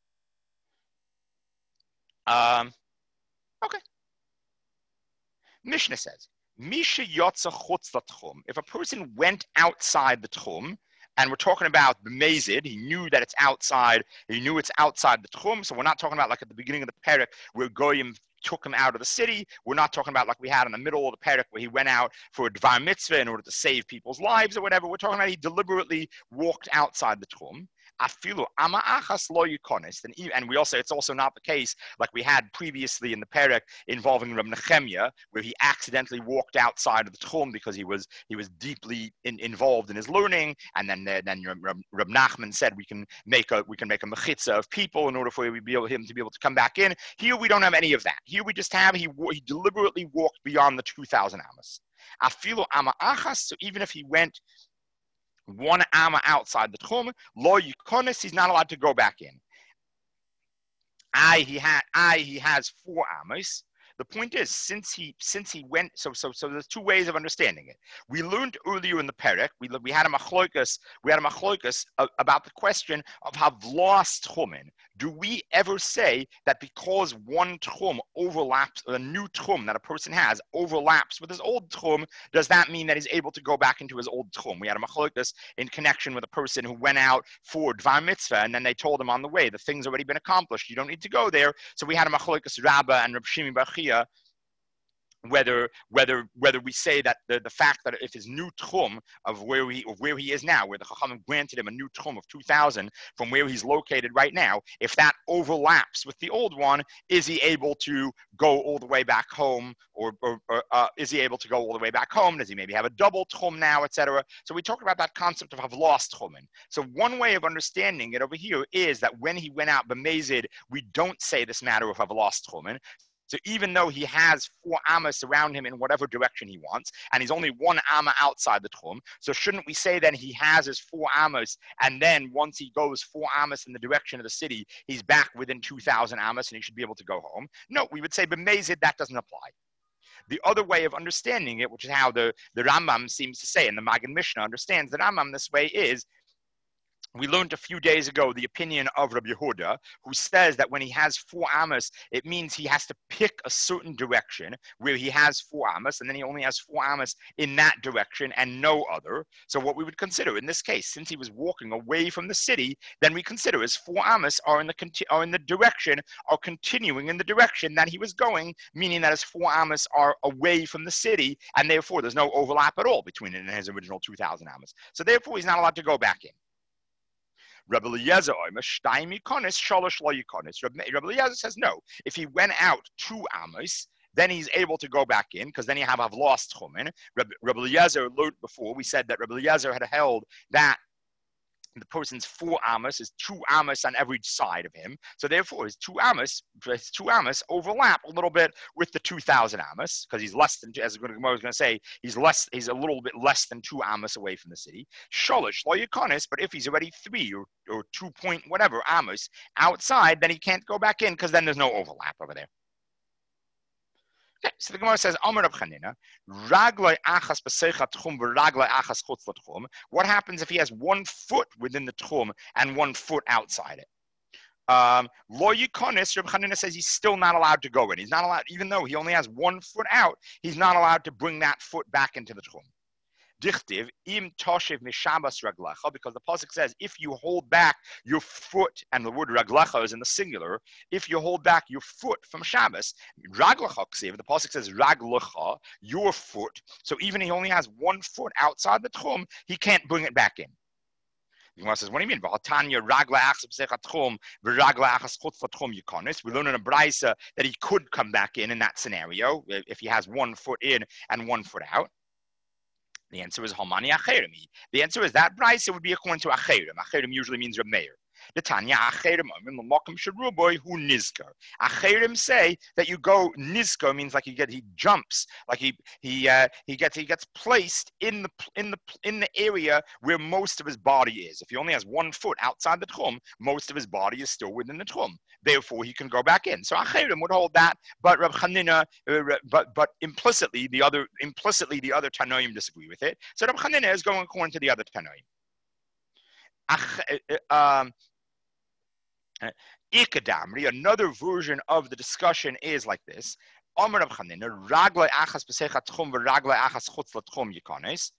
Um, okay. Mishnah says, Misha yotza chutz latchum. If a person went outside the tchum, and we're talking about the mazid, he knew that it's outside, he knew it's outside the tchum, so we're not talking about like at the beginning of the perek where goyim took him out of the city. We're not talking about like we had in the middle of the perek where he went out for a dvar mitzvah in order to save people's lives or whatever. We're talking about he deliberately walked outside the tchum. Afilu ama achas lo yukonis, and and we also it's also not the case like we had previously in the perek involving Reb Nechemia, where he accidentally walked outside of the tchum because he was he was deeply in, involved in his learning, and then uh, then Reb, Reb Nachman said we can make a we can make a mechitza of people in order for we be able, him to be able to come back in. Here we don't have any of that. Here we just have he he deliberately walked beyond the two thousand amos. Afilu ama achas, so even if he went one amma outside the tchum, lo yukonis, he's not allowed to go back in. I he had I he has four ammas. The point is, since he since he went, so so so there's two ways of understanding it. We learned earlier in the perek, we we had a machlokas, we had a machlokas about the question of havlas tchumin. Do we ever say that because one tchum overlaps, a new tchum that a person has overlaps with his old tchum, does that mean that he's able to go back into his old tchum? We had a machlokas in connection with a person who went out for dvar mitzvah, and then they told him on the way, the thing's already been accomplished, you don't need to go there. So we had a machlokas Rabbah and Reb Shimi bar Chia, whether whether whether we say that the, the fact that if his new tchum of where he of where he is now, where the Chachamim granted him a new tchum of two thousand from where he's located right now, if that overlaps with the old one, is he able to go all the way back home, or, or, or uh, is he able to go all the way back home? Does he maybe have a double tchum now, et cetera? So we talked about that concept of have lost tchumin. So one way of understanding it over here is that when he went out b'mezid, we don't say this matter of have lost tchumin. So even though he has four amas around him in whatever direction he wants, and he's only one amma outside the tchum, so shouldn't we say then he has his four amas, and then once he goes four amas in the direction of the city, he's back within two thousand amas and he should be able to go home? No, we would say b'mezid that doesn't apply. The other way of understanding it, which is how the, the Rambam seems to say, and the Magen Mishnah understands the Rambam this way, is We learned a few days ago the opinion of Rabbi Yehuda, who says that when he has four amos, it means he has to pick a certain direction where he has four amos, and then he only has four amos in that direction and no other. So what we would consider in this case, since he was walking away from the city, then we consider his four amos are in the conti- are in the direction, are continuing in the direction that he was going, meaning that his four amos are away from the city, and therefore there's no overlap at all between it and his original two thousand amos. So therefore he's not allowed to go back in. Rabbi Eliezer says no. If he went out two amos, then he's able to go back in, because then you have Havlas Tchumen. Rabbi, Rabbi Eliezer learned before, we said that Rabbi Eliezer had held that the person's four amos is two amos on every side of him. So therefore, his two amos, his two amos overlap a little bit with the two thousand amos, because he's less than, as Gemara was going to say, he's less, he's a little bit less than two amos away from the city. Sholish lo yikonis, but if he's already three or, or two point whatever amos outside, then he can't go back in, because then there's no overlap over there. Okay, so the Gemara says, Amar Rab Chanina, Ragloi achas b'seicha tchum v'ragloi achas chutz l'tchum. What happens if he has one foot within the tchum and one foot outside it? Um, Lo yikonis, Rab Chanina says he's still not allowed to go in. He's not allowed, even though he only has one foot out, he's not allowed to bring that foot back into the tchum. Dichtiv im toshev mishabas raglecha, because the pasuk says if you hold back your foot, and the word raglecha is in the singular, if you hold back your foot from Shabbos, raglecha ksiv, the pasuk says raglecha, your foot. So even if he only has one foot outside the tchum, he can't bring it back in. The Gemara says, what do you mean? We learn in a brisa that he could come back in in that scenario if he has one foot in and one foot out. The answer is Halmani Acherim. The answer is that brisa would be according to Acherim. Acherim usually means Reb Meir. The Tanya Acherim Makom Sheruboy who Nizkar. Acherim say that you go Nizkar means like you get he jumps, like he he uh, he gets he gets placed in the in the in the area where most of his body is. If he only has one foot outside the tchum, most of his body is still within the tchum. Therefore, he can go back in. So Acherim would hold that, but Rab Chanina, uh, but but implicitly the other implicitly the other Tanoim disagree with it. So Rab Chanina is going according to the other Tanoim. Um, Ikadamri, another version of the discussion is like this. Amar Rab Chanina, Ragloi achas b'seicha tchum v'ragloi achas chutz l'tchum yikonis.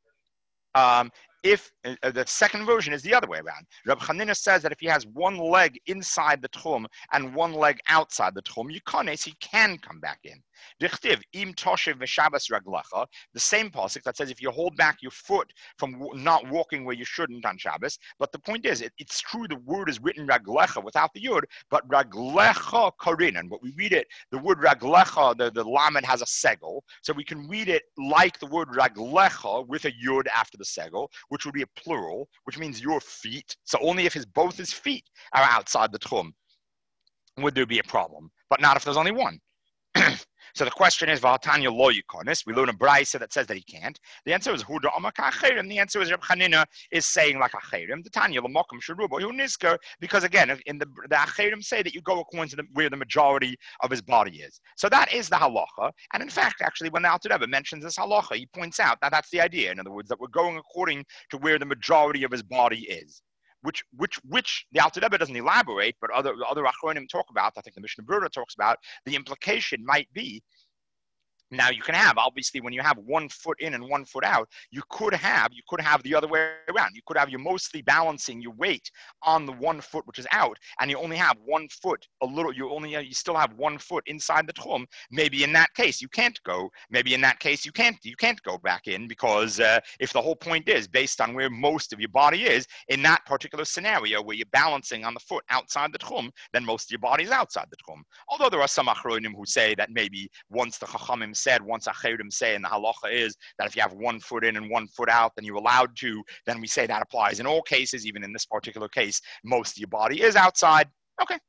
Um, if uh, the second version is the other way around. Rab Chanina says that if he has one leg inside the tchum and one leg outside the tchum, yikonis, he can come back in. Dichtiv im toshev v'shabas raglecha, the same pasuk that says if you hold back your foot from w- not walking where you shouldn't on Shabbos. But the point is, it, it's true the word is written raglecha without the yud, but raglecha karin. And what we read it, the word raglecha, the, the lamed has a segel, so we can read it like the word raglecha with a yud after the segel, which would be a plural, which means your feet. So only if his both his feet are outside the tchum would there be a problem, but not if there's only one. So the question is, V'atanya lo yikonis. We learn a brisa that says that he can't. The answer is Huda Amar Acherim. The answer is Reb Chanina is saying like Acherim. The Tanya l'mokum sherubo hu nizkar, because again, in the the Acherim say that you go according to the, where the majority of his body is. So that is the halacha. And in fact, actually, when the Alter Rebbe mentions this halacha, he points out that that's the idea. In other words, that we're going according to where the majority of his body is. Which, which, which the Alter Rebbe doesn't elaborate, but other other Achronim talk about. I think the Mishnah Berurah talks about. The implication might be. Now you can have, obviously, when you have one foot in and one foot out, you could have, you could have the other way around. You could have you mostly balancing your weight on the one foot which is out, and you only have one foot, a little, you only, you still have one foot inside the tchum. Maybe in that case you can't go. Maybe in that case you can't, you can't go back in because uh, if the whole point is based on where most of your body is, in that particular scenario where you're balancing on the foot outside the tchum, then most of your body is outside the tchum. Although there are some achronim who say that maybe once the chachamim said, once Acherim say, and the halacha is that if you have one foot in and one foot out, then you're allowed to, then we say that applies in all cases, even in this particular case, most of your body is outside. Okay.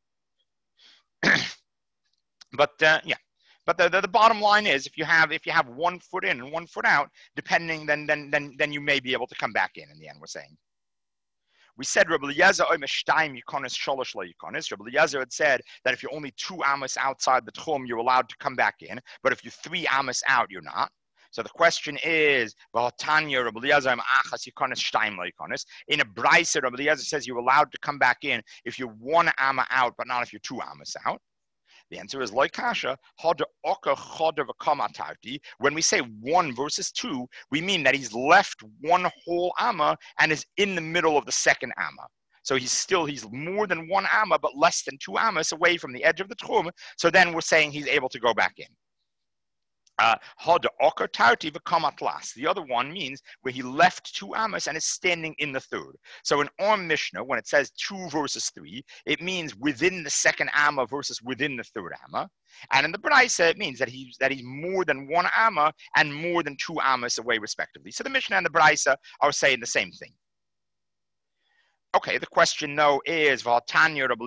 But uh, yeah. But the, the, the bottom line is if you have if you have one foot in and one foot out, depending, then then then then you may be able to come back in in the end, we're saying. We said Rabbi Eliezer Oimeshtaim Yikonis Sholosh Lo Yikonis. Rabbi Eliezer had said that if you're only two amos outside the tchum, you're allowed to come back in. But if you're three amos out, you're not. So the question is, in a Braisa, Rabbi Eliezer says you're allowed to come back in if you're one amma out, but not if you're two ammas out. The answer is like kasha. When we say one versus two, we mean that he's left one whole amma and is in the middle of the second amma. So he's still, he's more than one amma, but less than two ammas away from the edge of the tchum. So then we're saying he's able to go back in. Uh, the other one means where he left two ammas and is standing in the third. So in our Mishnah, when it says two versus three, it means within the second amma versus within the third amma. And in the Braisa, it means that he's that he's more than one amma and more than two ammas away, respectively. So the Mishnah and the Braisa are saying the same thing. Okay, the question though is, we learn in a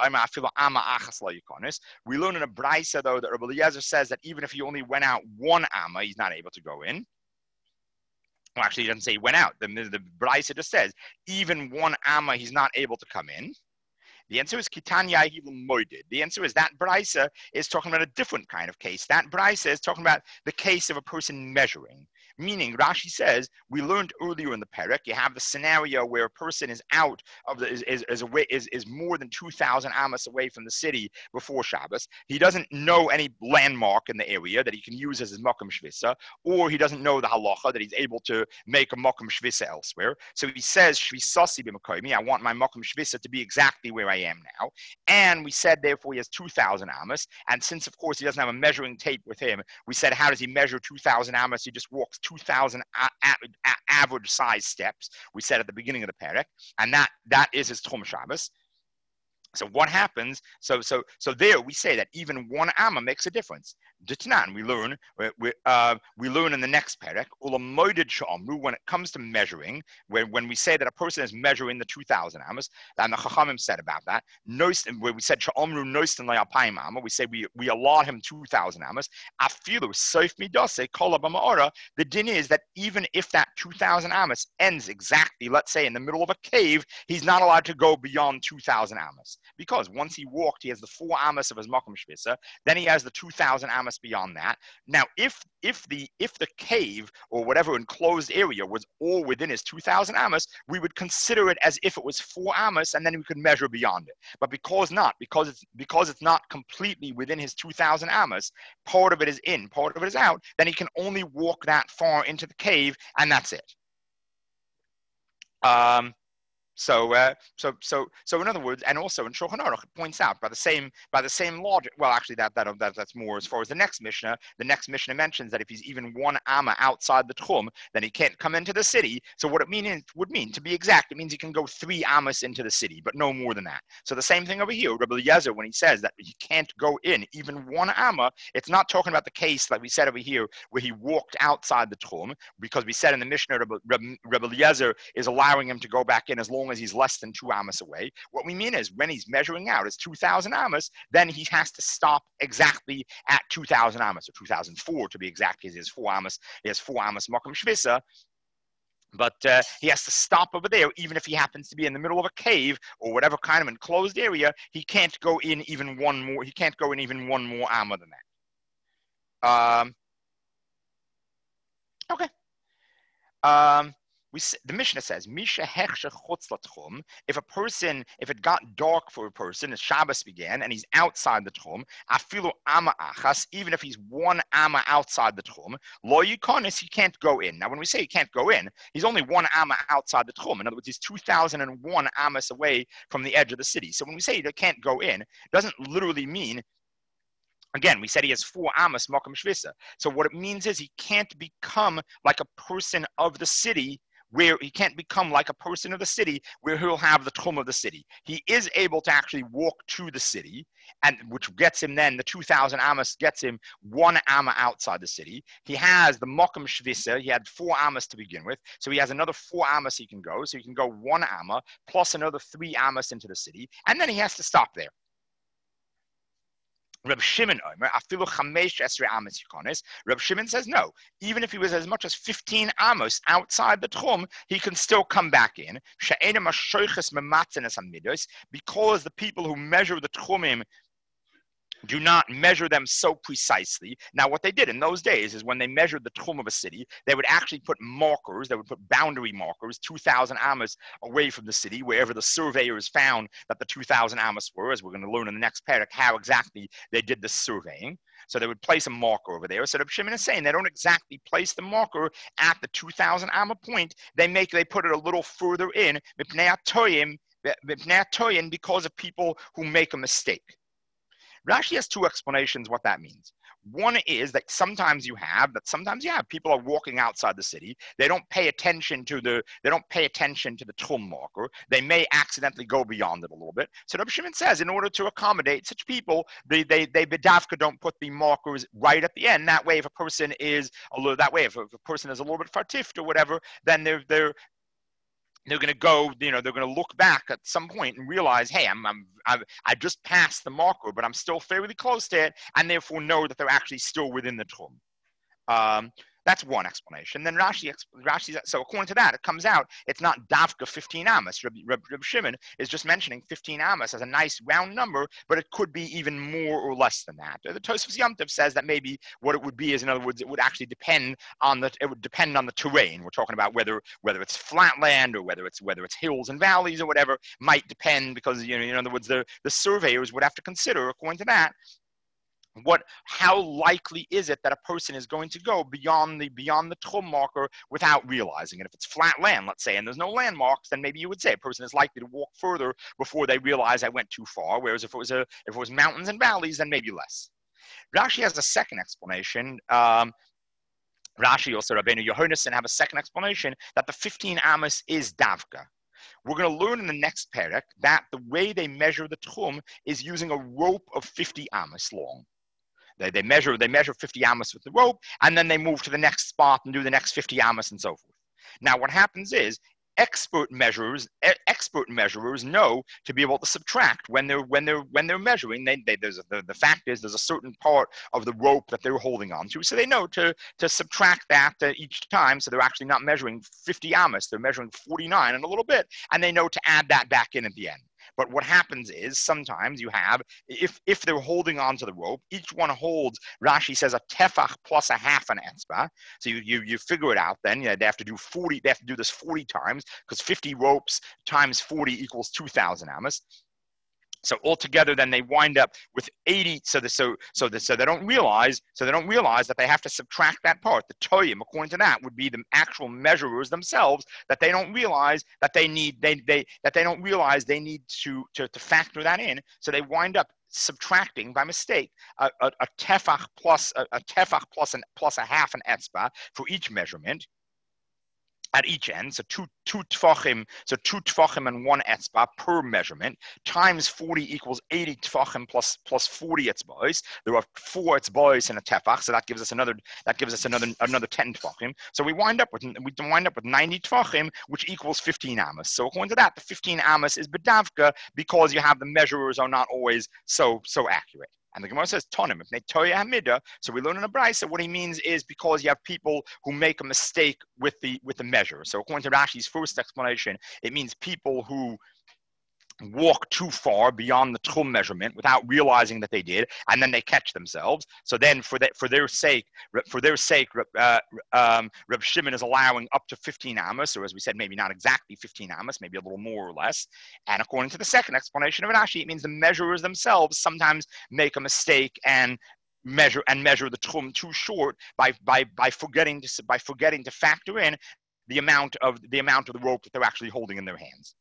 Braisa though that Rabbi Eliezer says that even if he only went out one amma, he's not able to go in. Well, actually, he doesn't say he went out. The, the Braisa just says even one amma, he's not able to come in. The answer is Kitanya Moided. The answer is that Braisa is talking about a different kind of case. That Braisa is talking about the case of a person measuring. Meaning, Rashi says, we learned earlier in the Perek, you have the scenario where a person is out of the, is, is, is, away, is, is more than two thousand amos away from the city before Shabbos. He doesn't know any landmark in the area that he can use as his Mokum Shvisa, or he doesn't know the halacha that he's able to make a Mokum Shvisa elsewhere. So he says, Shvisasi b'makomi, I want my Mokum Shvisa to be exactly where I am now. And we said, therefore, he has two thousand amos. And since, of course, he doesn't have a measuring tape with him, we said, how does he measure two thousand amos? He just walks two thousand a- a- average size steps, we said at the beginning of the Perek, and that that is his Tchum Shabbos. So what happens? So so so there we say that even one amma makes a difference. D'Tanan, we learn we uh, we learn in the next Perek, Ulamoided Sha'amru, when it comes to measuring, when when we say that a person is measuring the two thousand ammas, and the Chachamim said about that, where we said Sha'amru Noistan Layalpayim amma, we say we we allot him two thousand ammas. Afilu Soif Midase Kola B'Ma'ora. The din is that even if that two thousand ammas ends exactly, let's say, in the middle of a cave, he's not allowed to go beyond two thousand ammas. Because once he walked, he has the four amos of his Mokum Shvisa, then he has the two thousand amos beyond that. Now, if if the if the cave or whatever enclosed area was all within his two thousand amos, we would consider it as if it was four amos, and then we could measure beyond it. But because not, because it's because it's not completely within his two thousand amos, part of it is in, part of it is out, then he can only walk that far into the cave, and that's it. Um. So, uh, so, so, so, in other words, and also in Shulchan Aruch, it points out by the same, by the same logic. Well, actually, that that, that that's more as far as the next Mishnah. The next Mishnah mentions that if he's even one amma outside the Tchum, then he can't come into the city. So, what it mean would mean, to be exact, it means he can go three ammas into the city, but no more than that. So, the same thing over here, Rabbi Eliezer, when he says that he can't go in even one amma, it's not talking about the case like we said over here where he walked outside the Tchum, because we said in the Mishnah, Rabbi, Rabbi, Rabbi Eliezer is allowing him to go back in as long as he's less than two ammas away. What we mean is when he's measuring out his two thousand ammas, then he has to stop exactly at two thousand ammas, or two thousand four to be exact, because he has four ammas, he has four ammas Mokum Shvisa. But uh, he has to stop over there, even if he happens to be in the middle of a cave or whatever kind of enclosed area. He can't go in even one more. He can't go in even one more amma than that. Um, okay. Um, We, the Mishnah says, Misha hechshe chutz latchum. If a person, if it got dark for a person, as Shabbos began, and he's outside the tchum, afilu amma achas, even if he's one amma outside the tchum, lo yikonis, he can't go in. Now, when we say he can't go in, he's only one amma outside the tchum. In other words, he's two thousand one ammas away from the edge of the city. So when we say he can't go in, it doesn't literally mean. Again, we said he has four amos Mokum Shvisa. So what it means is he can't become like a person of the city, where he can't become like a person of the city where he'll have the tchum of the city. He is able to actually walk to the city, and which gets him then, the two thousand amos gets him one amma outside the city. He has the Mokum Shvisa. He had four amos to begin with. So he has another four amos he can go. So he can go one amma plus another three amos into the city. And then he has to stop there. Reb Shimon Omer, afilu chamesh esrei amos yikonis. Reb Shimon says no. Even if he was as much as fifteen amos outside the tchum, he can still come back in. She'enim hashoiches mematzen es hamidos, because the people who measure the tchumim do not measure them so precisely. Now, what they did in those days is when they measured the tchum of a city, they would actually put markers, they would put boundary markers, two thousand amos away from the city, wherever the surveyors found that the two thousand amos were, as we're going to learn in the next parak, how exactly they did the surveying. So they would place a marker over there. So the Shimon is saying they don't exactly place the marker at the two thousand amma point. They make, they put it a little further in, because of people who make a mistake. Rashi has two explanations what that means. One is that sometimes you have that sometimes you have people are walking outside the city. They don't pay attention to the they don't pay attention to the tchum marker. They may accidentally go beyond it a little bit. So Rabbi Shimon says, in order to accommodate such people, they they they bedavka don't put the markers right at the end. That way, if a person is a little that way, if a, if a person is a little bit fartift or whatever, then they're they're they're going to go, you know, they're going to look back at some point and realize, hey, I'm, I'm, I'm, I just passed the marker, but I'm still fairly close to it, and therefore know that they're actually still within the tchum. Um, that's one explanation. Then Rashi, Rashi, so according to that, it comes out it's not davka fifteen amos. Reb, Reb, Reb Shimon is just mentioning fifteen amos as a nice round number, but it could be even more or less than that. The Tosfos Yom Tov says that maybe what it would be is, in other words, it would actually depend on the it would depend on the terrain. We're talking about whether whether it's flat land or whether it's whether it's hills and valleys or whatever might depend, because, you know, in other words, the the surveyors would have to consider, according to that, what how likely is it that a person is going to go beyond the beyond the tchum marker without realizing it. If it's flat land, let's say, and there's no landmarks, then maybe you would say a person is likely to walk further before they realize I went too far. Whereas if it was a if it was mountains and valleys, then maybe less. Rashi has a second explanation. Um, Rashi, also Rabbeinu Yohanan, have a second explanation that the fifteen amos is davka. We're going to learn in the next parak that the way they measure the tchum is using a rope of fifty amos long. They, they measure they measure fifty amos with the rope, and then they move to the next spot and do the next fifty amos and so forth. Now, what happens is expert measurers expert measurers know to be able to subtract when they're when they're when they're measuring. They, they there's a, the, the fact is there's a certain part of the rope that they're holding on to, so they know to to subtract that uh, each time. So they're actually not measuring fifty amos; they're measuring forty-nine and a little bit, and they know to add that back in at the end. But what happens is sometimes you have, if if they're holding onto the rope, each one holds, Rashi says, a tefach plus a half an etzba. So you you you figure it out then. You know, they have to do forty, they have to do this forty times, because fifty ropes times forty equals two thousand amos. So altogether, then they wind up with eighty. So the, so so the, so they don't realize. So they don't realize that they have to subtract that part. The toyim, according to that, would be the actual measurers themselves, that they don't realize that they need. They they that they don't realize they need to to, to factor that in. So they wind up subtracting by mistake a, a, a tefach plus a, a tefach plus an plus a half an etzba for each measurement at each end. So two two tfachim, so two tfachim and one etzba per measurement times forty equals eighty tfachim plus plus forty etzbos. There are four etzbos in a tefach, so that gives us another that gives us another another ten tfachim. So we wind up with we wind up with ninety tfachim, which equals fifteen amos. So according to that, the fifteen amos is bedavka, because you have the measurers are not always so so accurate. And the Gemara says, Tonim, if they toya hamida. So we learn in the Brisa what he means is because you have people who make a mistake with the with the measure. So according to Rashi's first explanation, it means people who walk too far beyond the tchum measurement without realizing that they did, and then they catch themselves. So then, for that, for their sake, for their sake, uh, um, Reb Shimon is allowing up to fifteen amos, or as we said, maybe not exactly fifteen amos, maybe a little more or less. And according to the second explanation of Rashi, it means the measurers themselves sometimes make a mistake and measure and measure the tchum too short by by by forgetting to by forgetting to factor in the amount of the amount of the rope that they're actually holding in their hands.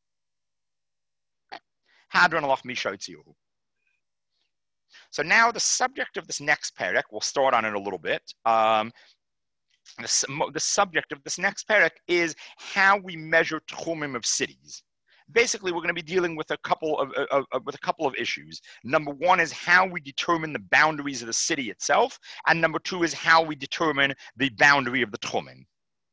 So now the subject of this next parak, we'll start on it a little bit. Um, the, the subject of this next parak is how we measure tchumim of cities. Basically, we're going to be dealing with a couple of uh, uh, with a couple of issues. Number one is how we determine the boundaries of the city itself, and number two is how we determine the boundary of the tchumim.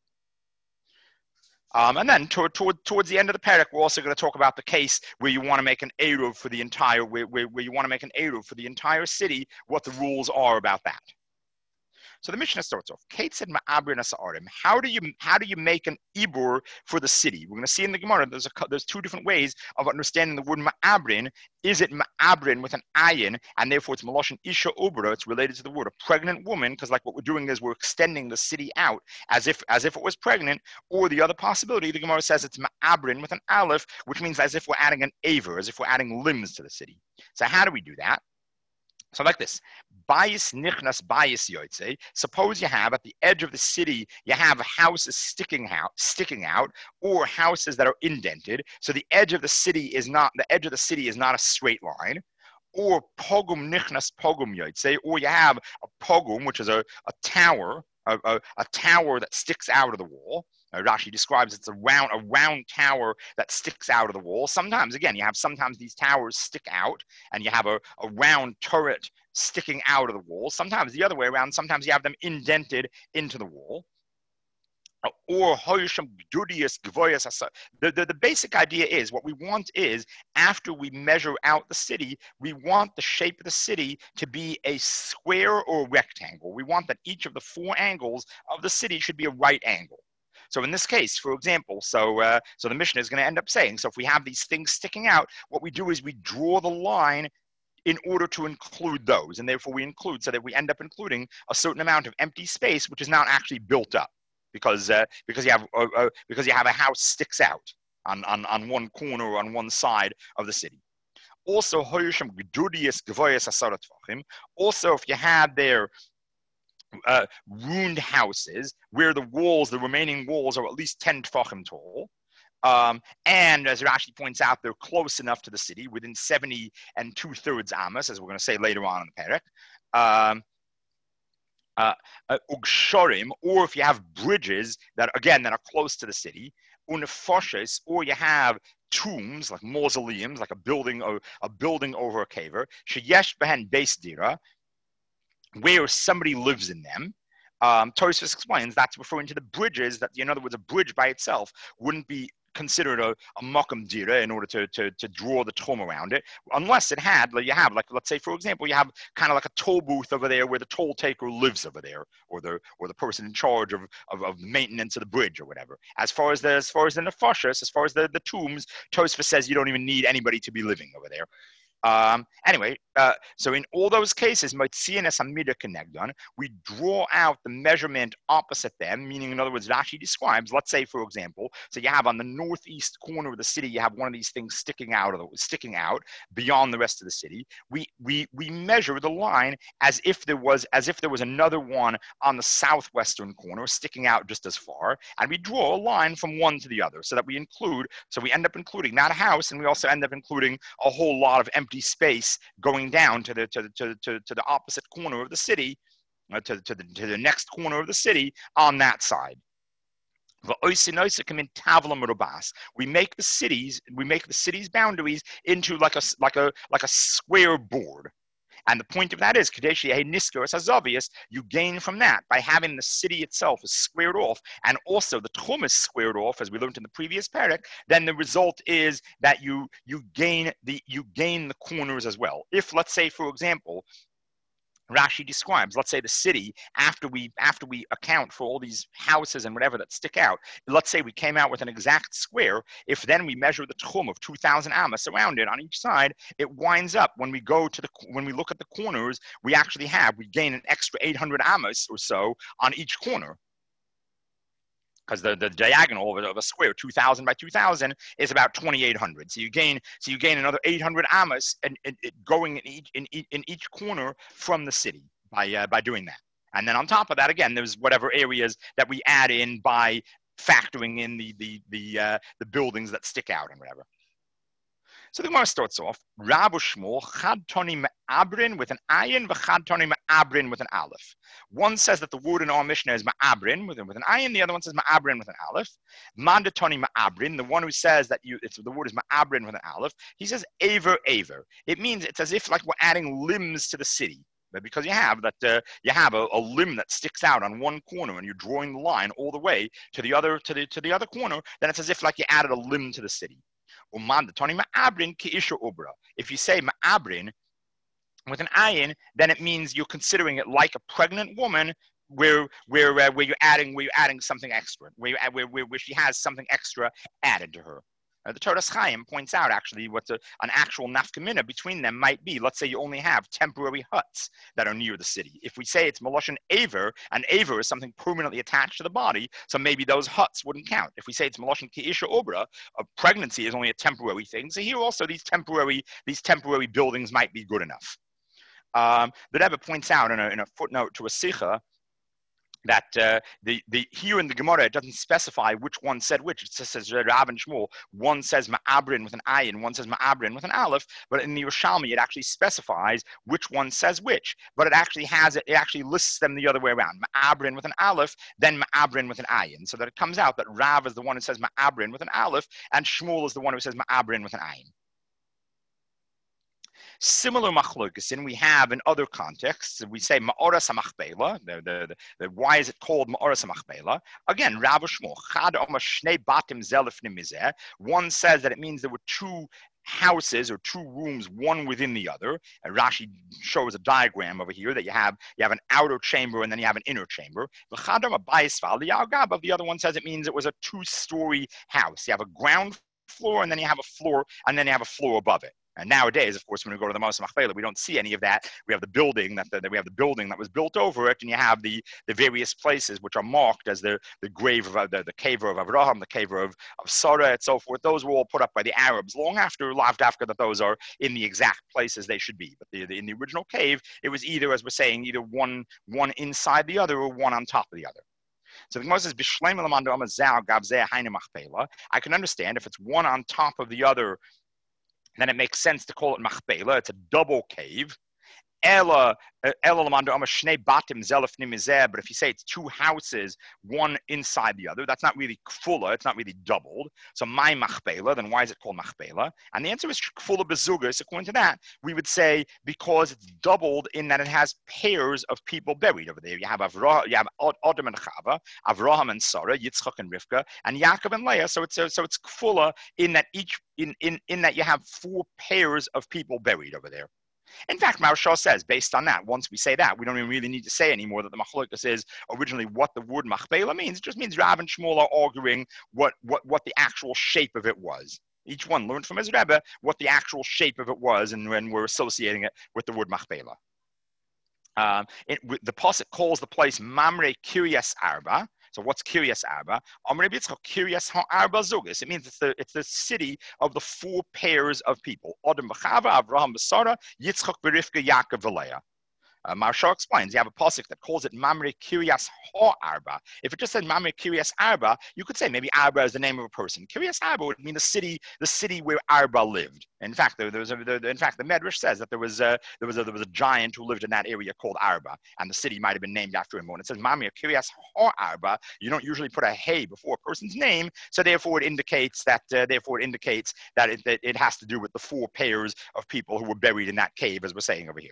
Um, and then toward, toward, towards the end of the parak, we're also going to talk about the case where you want to make an eruv for the entire, where, where, where you want to make an eruv for the entire city, what the rules are about that. So the Mishnah starts off, Kate said ma'abrin asa'arim. How do you how do you make an ibur for the city? We're going to see in the Gemara there's a, there's two different ways of understanding the word ma'abrin. Is it ma'abrin with an ayin, and therefore it's maloshin isha ubra? It's related to the word a pregnant woman, because like what we're doing is we're extending the city out as if as if it was pregnant. Or the other possibility, the Gemara says it's ma'abrin with an aleph, which means as if we're adding an aver, as if we're adding limbs to the city. So how do we do that? So like this, bayis nichnas bayis yoytze. Suppose you have at the edge of the city, you have houses sticking out, sticking out, or houses that are indented. So the edge of the city is not the edge of the city is not a straight line. Or pogum nichnas pogum yoytze, or you have a pogum, which is a, a tower, a, a, a tower that sticks out of the wall. Uh, Rashi describes it's a round, a round tower that sticks out of the wall. Sometimes, again, you have sometimes these towers stick out, and you have a, a round turret sticking out of the wall. Sometimes the other way around. Sometimes you have them indented into the wall. Uh, or the, the, the basic idea is what we want is after we measure out the city, we want the shape of the city to be a square or rectangle. We want that each of the four angles of the city should be a right angle. So in this case, for example, so uh, so the Mishnah is going to end up saying, so if we have these things sticking out, what we do is we draw the line in order to include those, and therefore we include, so that we end up including a certain amount of empty space, which is not actually built up, because uh, because you have uh, uh, because you have a house sticks out on, on, on one corner or on one side of the city. Also, also if you have there Uh, ruined houses where the walls, the remaining walls, are at least ten tefachim tall. Um, and as Rashi points out, they're close enough to the city, within seventy and two thirds amos, as we're going to say later on in the perek. Um, uh, uh, ugshorim, or if you have bridges that, again, that are close to the city, unefoshes, or you have tombs, like mausoleums, like a building, or a building over a caver, sheyesh behen beis dira, where somebody lives in them. Um, Tosfos explains that's referring to the bridges, that, in other words, a bridge by itself wouldn't be considered a, a makam dira in order to, to, to draw the tom around it, unless it had, like you have, like, let's say, for example, you have kind of like a toll booth over there where the toll taker lives over there, or the or the person in charge of, of, of maintenance of the bridge or whatever. As far as the, as far as the nefashos, as far as the, the tombs, Tosfos says you don't even need anybody to be living over there. Um, anyway, uh, so in all those cases, we draw out the measurement opposite them, meaning, in other words, Rashi describes, let's say, for example, so you have on the northeast corner of the city, you have one of these things sticking out of the, sticking out beyond the rest of the city. We we we measure the line as if there was as if there was another one on the southwestern corner sticking out just as far, and we draw a line from one to the other, so that we include, so we end up including not a house, and we also end up including a whole lot of empty space going down to the to the to, to, to the opposite corner of the city, uh, to, to the to the next corner of the city on that side. We make the cities, we make the city's boundaries into like a like a like a square board. And the point of that is, you gain from that by having the city itself is squared off, and also the tchum is squared off, as we learned in the previous perek. Then the result is that you you gain the you gain the corners as well. If, let's say, for example, Rashi describes, let's say the city, after we after we account for all these houses and whatever that stick out, let's say we came out with an exact square. If then we measure the tchum of two thousand amos around it on each side, it winds up, when we go to the, when we look at the corners, we actually have, we gain an extra eight hundred amos or so on each corner. Because the, the diagonal of a square, two thousand by two thousand, is about twenty-eight hundred. So you gain so you gain another eight hundred amos and, and, and going in each in, in each corner from the city by uh, by doing that. And then on top of that, again, there's whatever areas that we add in by factoring in the the the uh, the buildings that stick out and whatever. So the Gemara starts off, Rabbi Shmuel, Chad Toni Ma'abrin with an ayin, v'chad Toni Ma'abrin with an aleph. One says that the word in our Mishnah is Ma'abrin with, with an ayin, the other one says Ma'abrin with an aleph. Manda Toni Ma'abrin, the one who says that you, it's, the word is Ma'abrin with an aleph, he says Aver Aver. It means it's as if like we're adding limbs to the city. But because you have that, uh, you have a, a limb that sticks out on one corner, and you're drawing the line all the way to the other to the to the other corner, then it's as if like you added a limb to the city. If you say ma'abrin with an ayin, then it means you're considering it like a pregnant woman where where uh, where you're adding where you're adding something extra, where, you, where where where she has something extra added to her. Uh, the Toras Chaim points out actually what the, an actual nafkamina between them might be. Let's say you only have temporary huts that are near the city. If we say it's Maloshan Aver, and Aver is something permanently attached to the body, so maybe those huts wouldn't count. If we say it's Maloshan Ki'isha Obra, a pregnancy is only a temporary thing. So here also these temporary these temporary buildings might be good enough. Um, the Rebbe points out in a, in a footnote to a Sikha that uh, the, the here in the Gemara it doesn't specify which one said which. It just says Rav and Shmuel. One says Ma'abrin with an ayin, one says Ma'abrin with an aleph. But in the Yerushalmi it actually specifies which one says which. But it actually has it. It actually lists them the other way around. Ma'abrin with an aleph, then Ma'abrin with an ayin. So that it comes out that Rav is the one who says Ma'abrin with an aleph, and Shmuel is the one who says Ma'abrin with an ayin. Similar machlokesin we have in other contexts. We say ma'oras hamachpela. The, the, the, the, why is it called ma'oras hamachpela? Again, Rav Shmuel. Chad omer shnei batim zelef nimizeh. One says that it means there were two houses or two rooms, one within the other. And Rashi shows a diagram over here that you have you have an outer chamber and then you have an inner chamber. The other one says it means it was a two-story house. You have a ground floor and then you have a floor and then you have a floor above it. And nowadays, of course, when we go to the Moshe Machpelah, we don't see any of that. We have the building that, the, that we have the building that was built over it, and you have the, the various places which are marked as the, the grave of the, the cave of Avraham, the cave of, of Sarah, and so forth. Those were all put up by the Arabs long after, long after that those are in the exact places they should be. But the, the, in the original cave, it was either, as we're saying, either one one inside the other or one on top of the other. So the Gemara says, I can understand if it's one on top of the other, then it makes sense to call it machpelah. It's a double cave. Ella, Ella Lamanda Ama Shnei Batim Zelef Nimizeh. But if you say it's two houses, one inside the other, that's not really kfula. It's not really doubled. So my machpelah, then why is it called machpelah? And the answer is kfula bezugas. According to that, we would say because it's doubled in that it has pairs of people buried over there. You have Avraham, you have Adam and Chava, Avraham and Sarah, Yitzchak and Rivka, and Yaakov and Leah. So it's so it's kfula in that each in in in that you have four pairs of people buried over there. In fact, Maharshal says, based on that, once we say that, we don't even really need to say anymore that the machlokas is originally what the word machpelah means. It just means Rav and Shmuel are arguing what, what, what the actual shape of it was. Each one learned from his Rebbe what the actual shape of it was, and when we're associating it with the word machpelah. Um, it, the pasuk calls the place Mamre Kiryas Arba. So what's Kiryas Arba? Kiryas Arba Zugas. It means it's the it's the city of the four pairs of people: Adam b'Chava, Avraham b'Sara, Yitzchak b'Rivka, Yaakov v'Leah. Uh, Maharshal explains, you have a pasuk that calls it Mamre Kiryas Ha-Arba. If it just said Mamre Kiryas Arba, you could say maybe Arba is the name of a person. Kiryas Arba would mean the city, the city where Arba lived. In fact, there, there was a, there, in fact, the Medrash says that there was a, there was a, there was a giant who lived in that area called Arba, and the city might have been named after him. When it says Mamre Kiryas Ha-Arba, you don't usually put a hey before a person's name, so therefore it indicates that uh, therefore it indicates that it, that it has to do with the four pairs of people who were buried in that cave, as we're saying over here.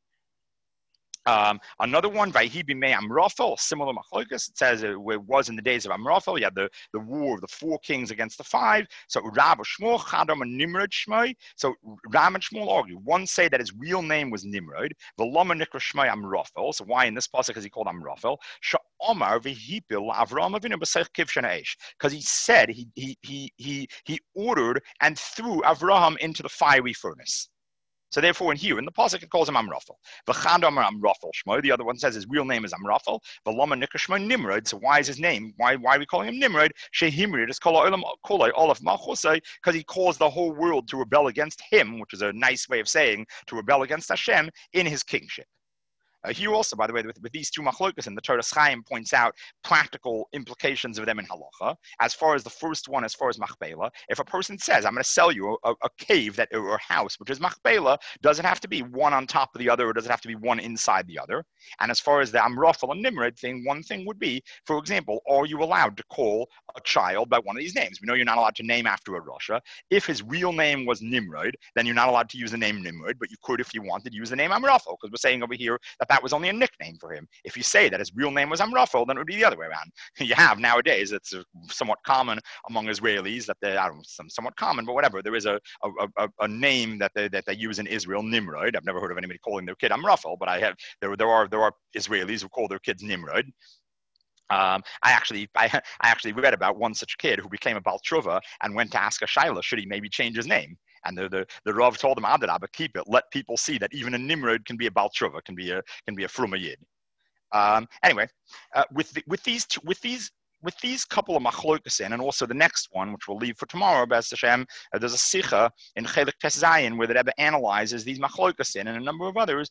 Um, another one, Vayhi b'mei Amraphel, similar machlokas. It says it was in the days of Amraphel. You had the, the war of the four kings against the five. So Rav Shmuel, Chadam and Nimrod Shmoi. So Rav and Shmuel argue. One say that his real name was Nimrod. V'lama nikra Shmoi Amraphel. So why in this pasuk is he called Amraphel? Sha'omar v'hipil Avram Avinu b'seich kivshan eish. Because he said he he he he he ordered and threw Avraham into the fiery furnace. So therefore, in here, in the pasuk, it calls him Amraphel. V'chad Amar Amraphel Shmo. The other one says his real name is Amraphel. V'lama nikra Shmo Nimrod. So why is his name? Why why are we calling him Nimrod? Shehimrid is kol ha'olam kolei olaf malchusay, because he caused the whole world to rebel against him, which is a nice way of saying to rebel against Hashem in his kingship. Uh, here also, by the way, with, with these two machlokas, and the Torah Chaim points out practical implications of them in halacha. As far as the first one, as far as machpelah, if a person says, I'm going to sell you a, a cave that or a house, which is machpelah, does it have to be one on top of the other, or does it have to be one inside the other? And as far as the Amraphel and Nimrod thing, one thing would be, for example, are you allowed to call a child by one of these names? We know you're not allowed to name after a Russia. If his real name was Nimrod, then you're not allowed to use the name Nimrod, but you could, if you wanted, use the name Amraphel, because we're saying over here that that was only a nickname for him. If you say that his real name was Amraphel, then it would be the other way around. You have nowadays, it's somewhat common among Israelis that they, I don't know, some, somewhat common, but whatever. There is a, a, a, a name that they, that they use in Israel, Nimrod. I've never heard of anybody calling their kid Amraphel, but I have, there, there are, there are Israelis who call their kids Nimrod. Um, I actually, I, I actually read about one such kid who became a Baal Tshuva and went to ask a Shaila, should he maybe change his name? And the, the, the Rav told him, Adarabba, keep it. Let people see that even a Nimrod can be a Baal Tshuva, can be a, can be a Fruma Yid. Um, anyway, uh, with, the, with these, two, with these, with these couple of machlokas in, and also the next one, which we'll leave for tomorrow, B'ez Hashem, uh, there's a sicha in Chelik Tes Zayin where the Rebbe analyzes these machlokas in and a number of others,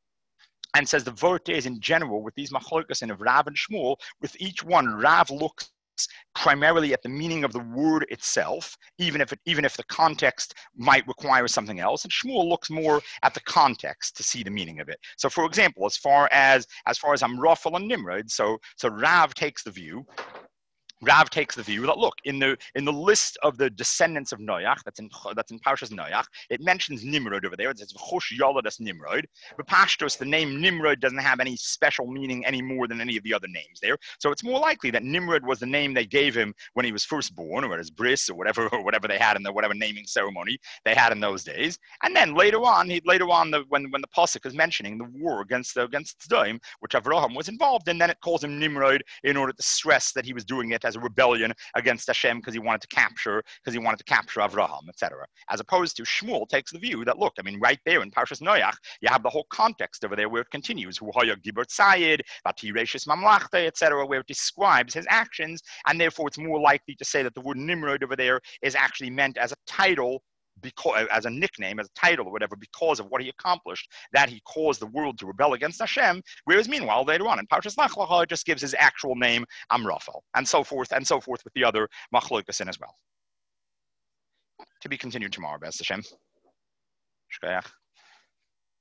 and says the vote is in general with these machlokas in of Rav and Shmuel, with each one, Rav looks primarily at the meaning of the word itself, even if it, even if the context might require something else, and Shmuel looks more at the context to see the meaning of it. So, for example, as far as as far as Amraphel and Nimrod, so so Rav takes the view. Rav takes the view that look in the in the list of the descendants of Noach that's in that's in Parshas Noach, it mentions Nimrod over there. It says V'chosh Yoladas Nimrod. But Pashtos, the name Nimrod doesn't have any special meaning any more than any of the other names there. So it's more likely that Nimrod was the name they gave him when he was first born, or at his bris, or whatever, or whatever they had in the whatever naming ceremony they had in those days. And then later on, he later on the when when the pasuk is mentioning the war against the against Tzdoim, which Avraham was involved in, then it calls him Nimrod in order to stress that he was doing it as a rebellion against Hashem because he wanted to capture, because he wanted to capture Avraham, et cetera. As opposed to Shmuel takes the view that, look, I mean, right there in Parshas Noach, you have the whole context over there where it continues, Hu Haya Gibor Tzayid, Vatireshis Mamlachte, et cetera, where it describes his actions, and therefore it's more likely to say that the word Nimrod over there is actually meant as a title, because as a nickname, as a title or whatever, because of what he accomplished, that he caused the world to rebel against Hashem. Whereas meanwhile, later on in Parshas Lech Lecha, it just gives his actual name Amraphel, and so forth, and so forth with the other machlokas as well. To be continued tomorrow, B'ez Hashem. Shkoyach.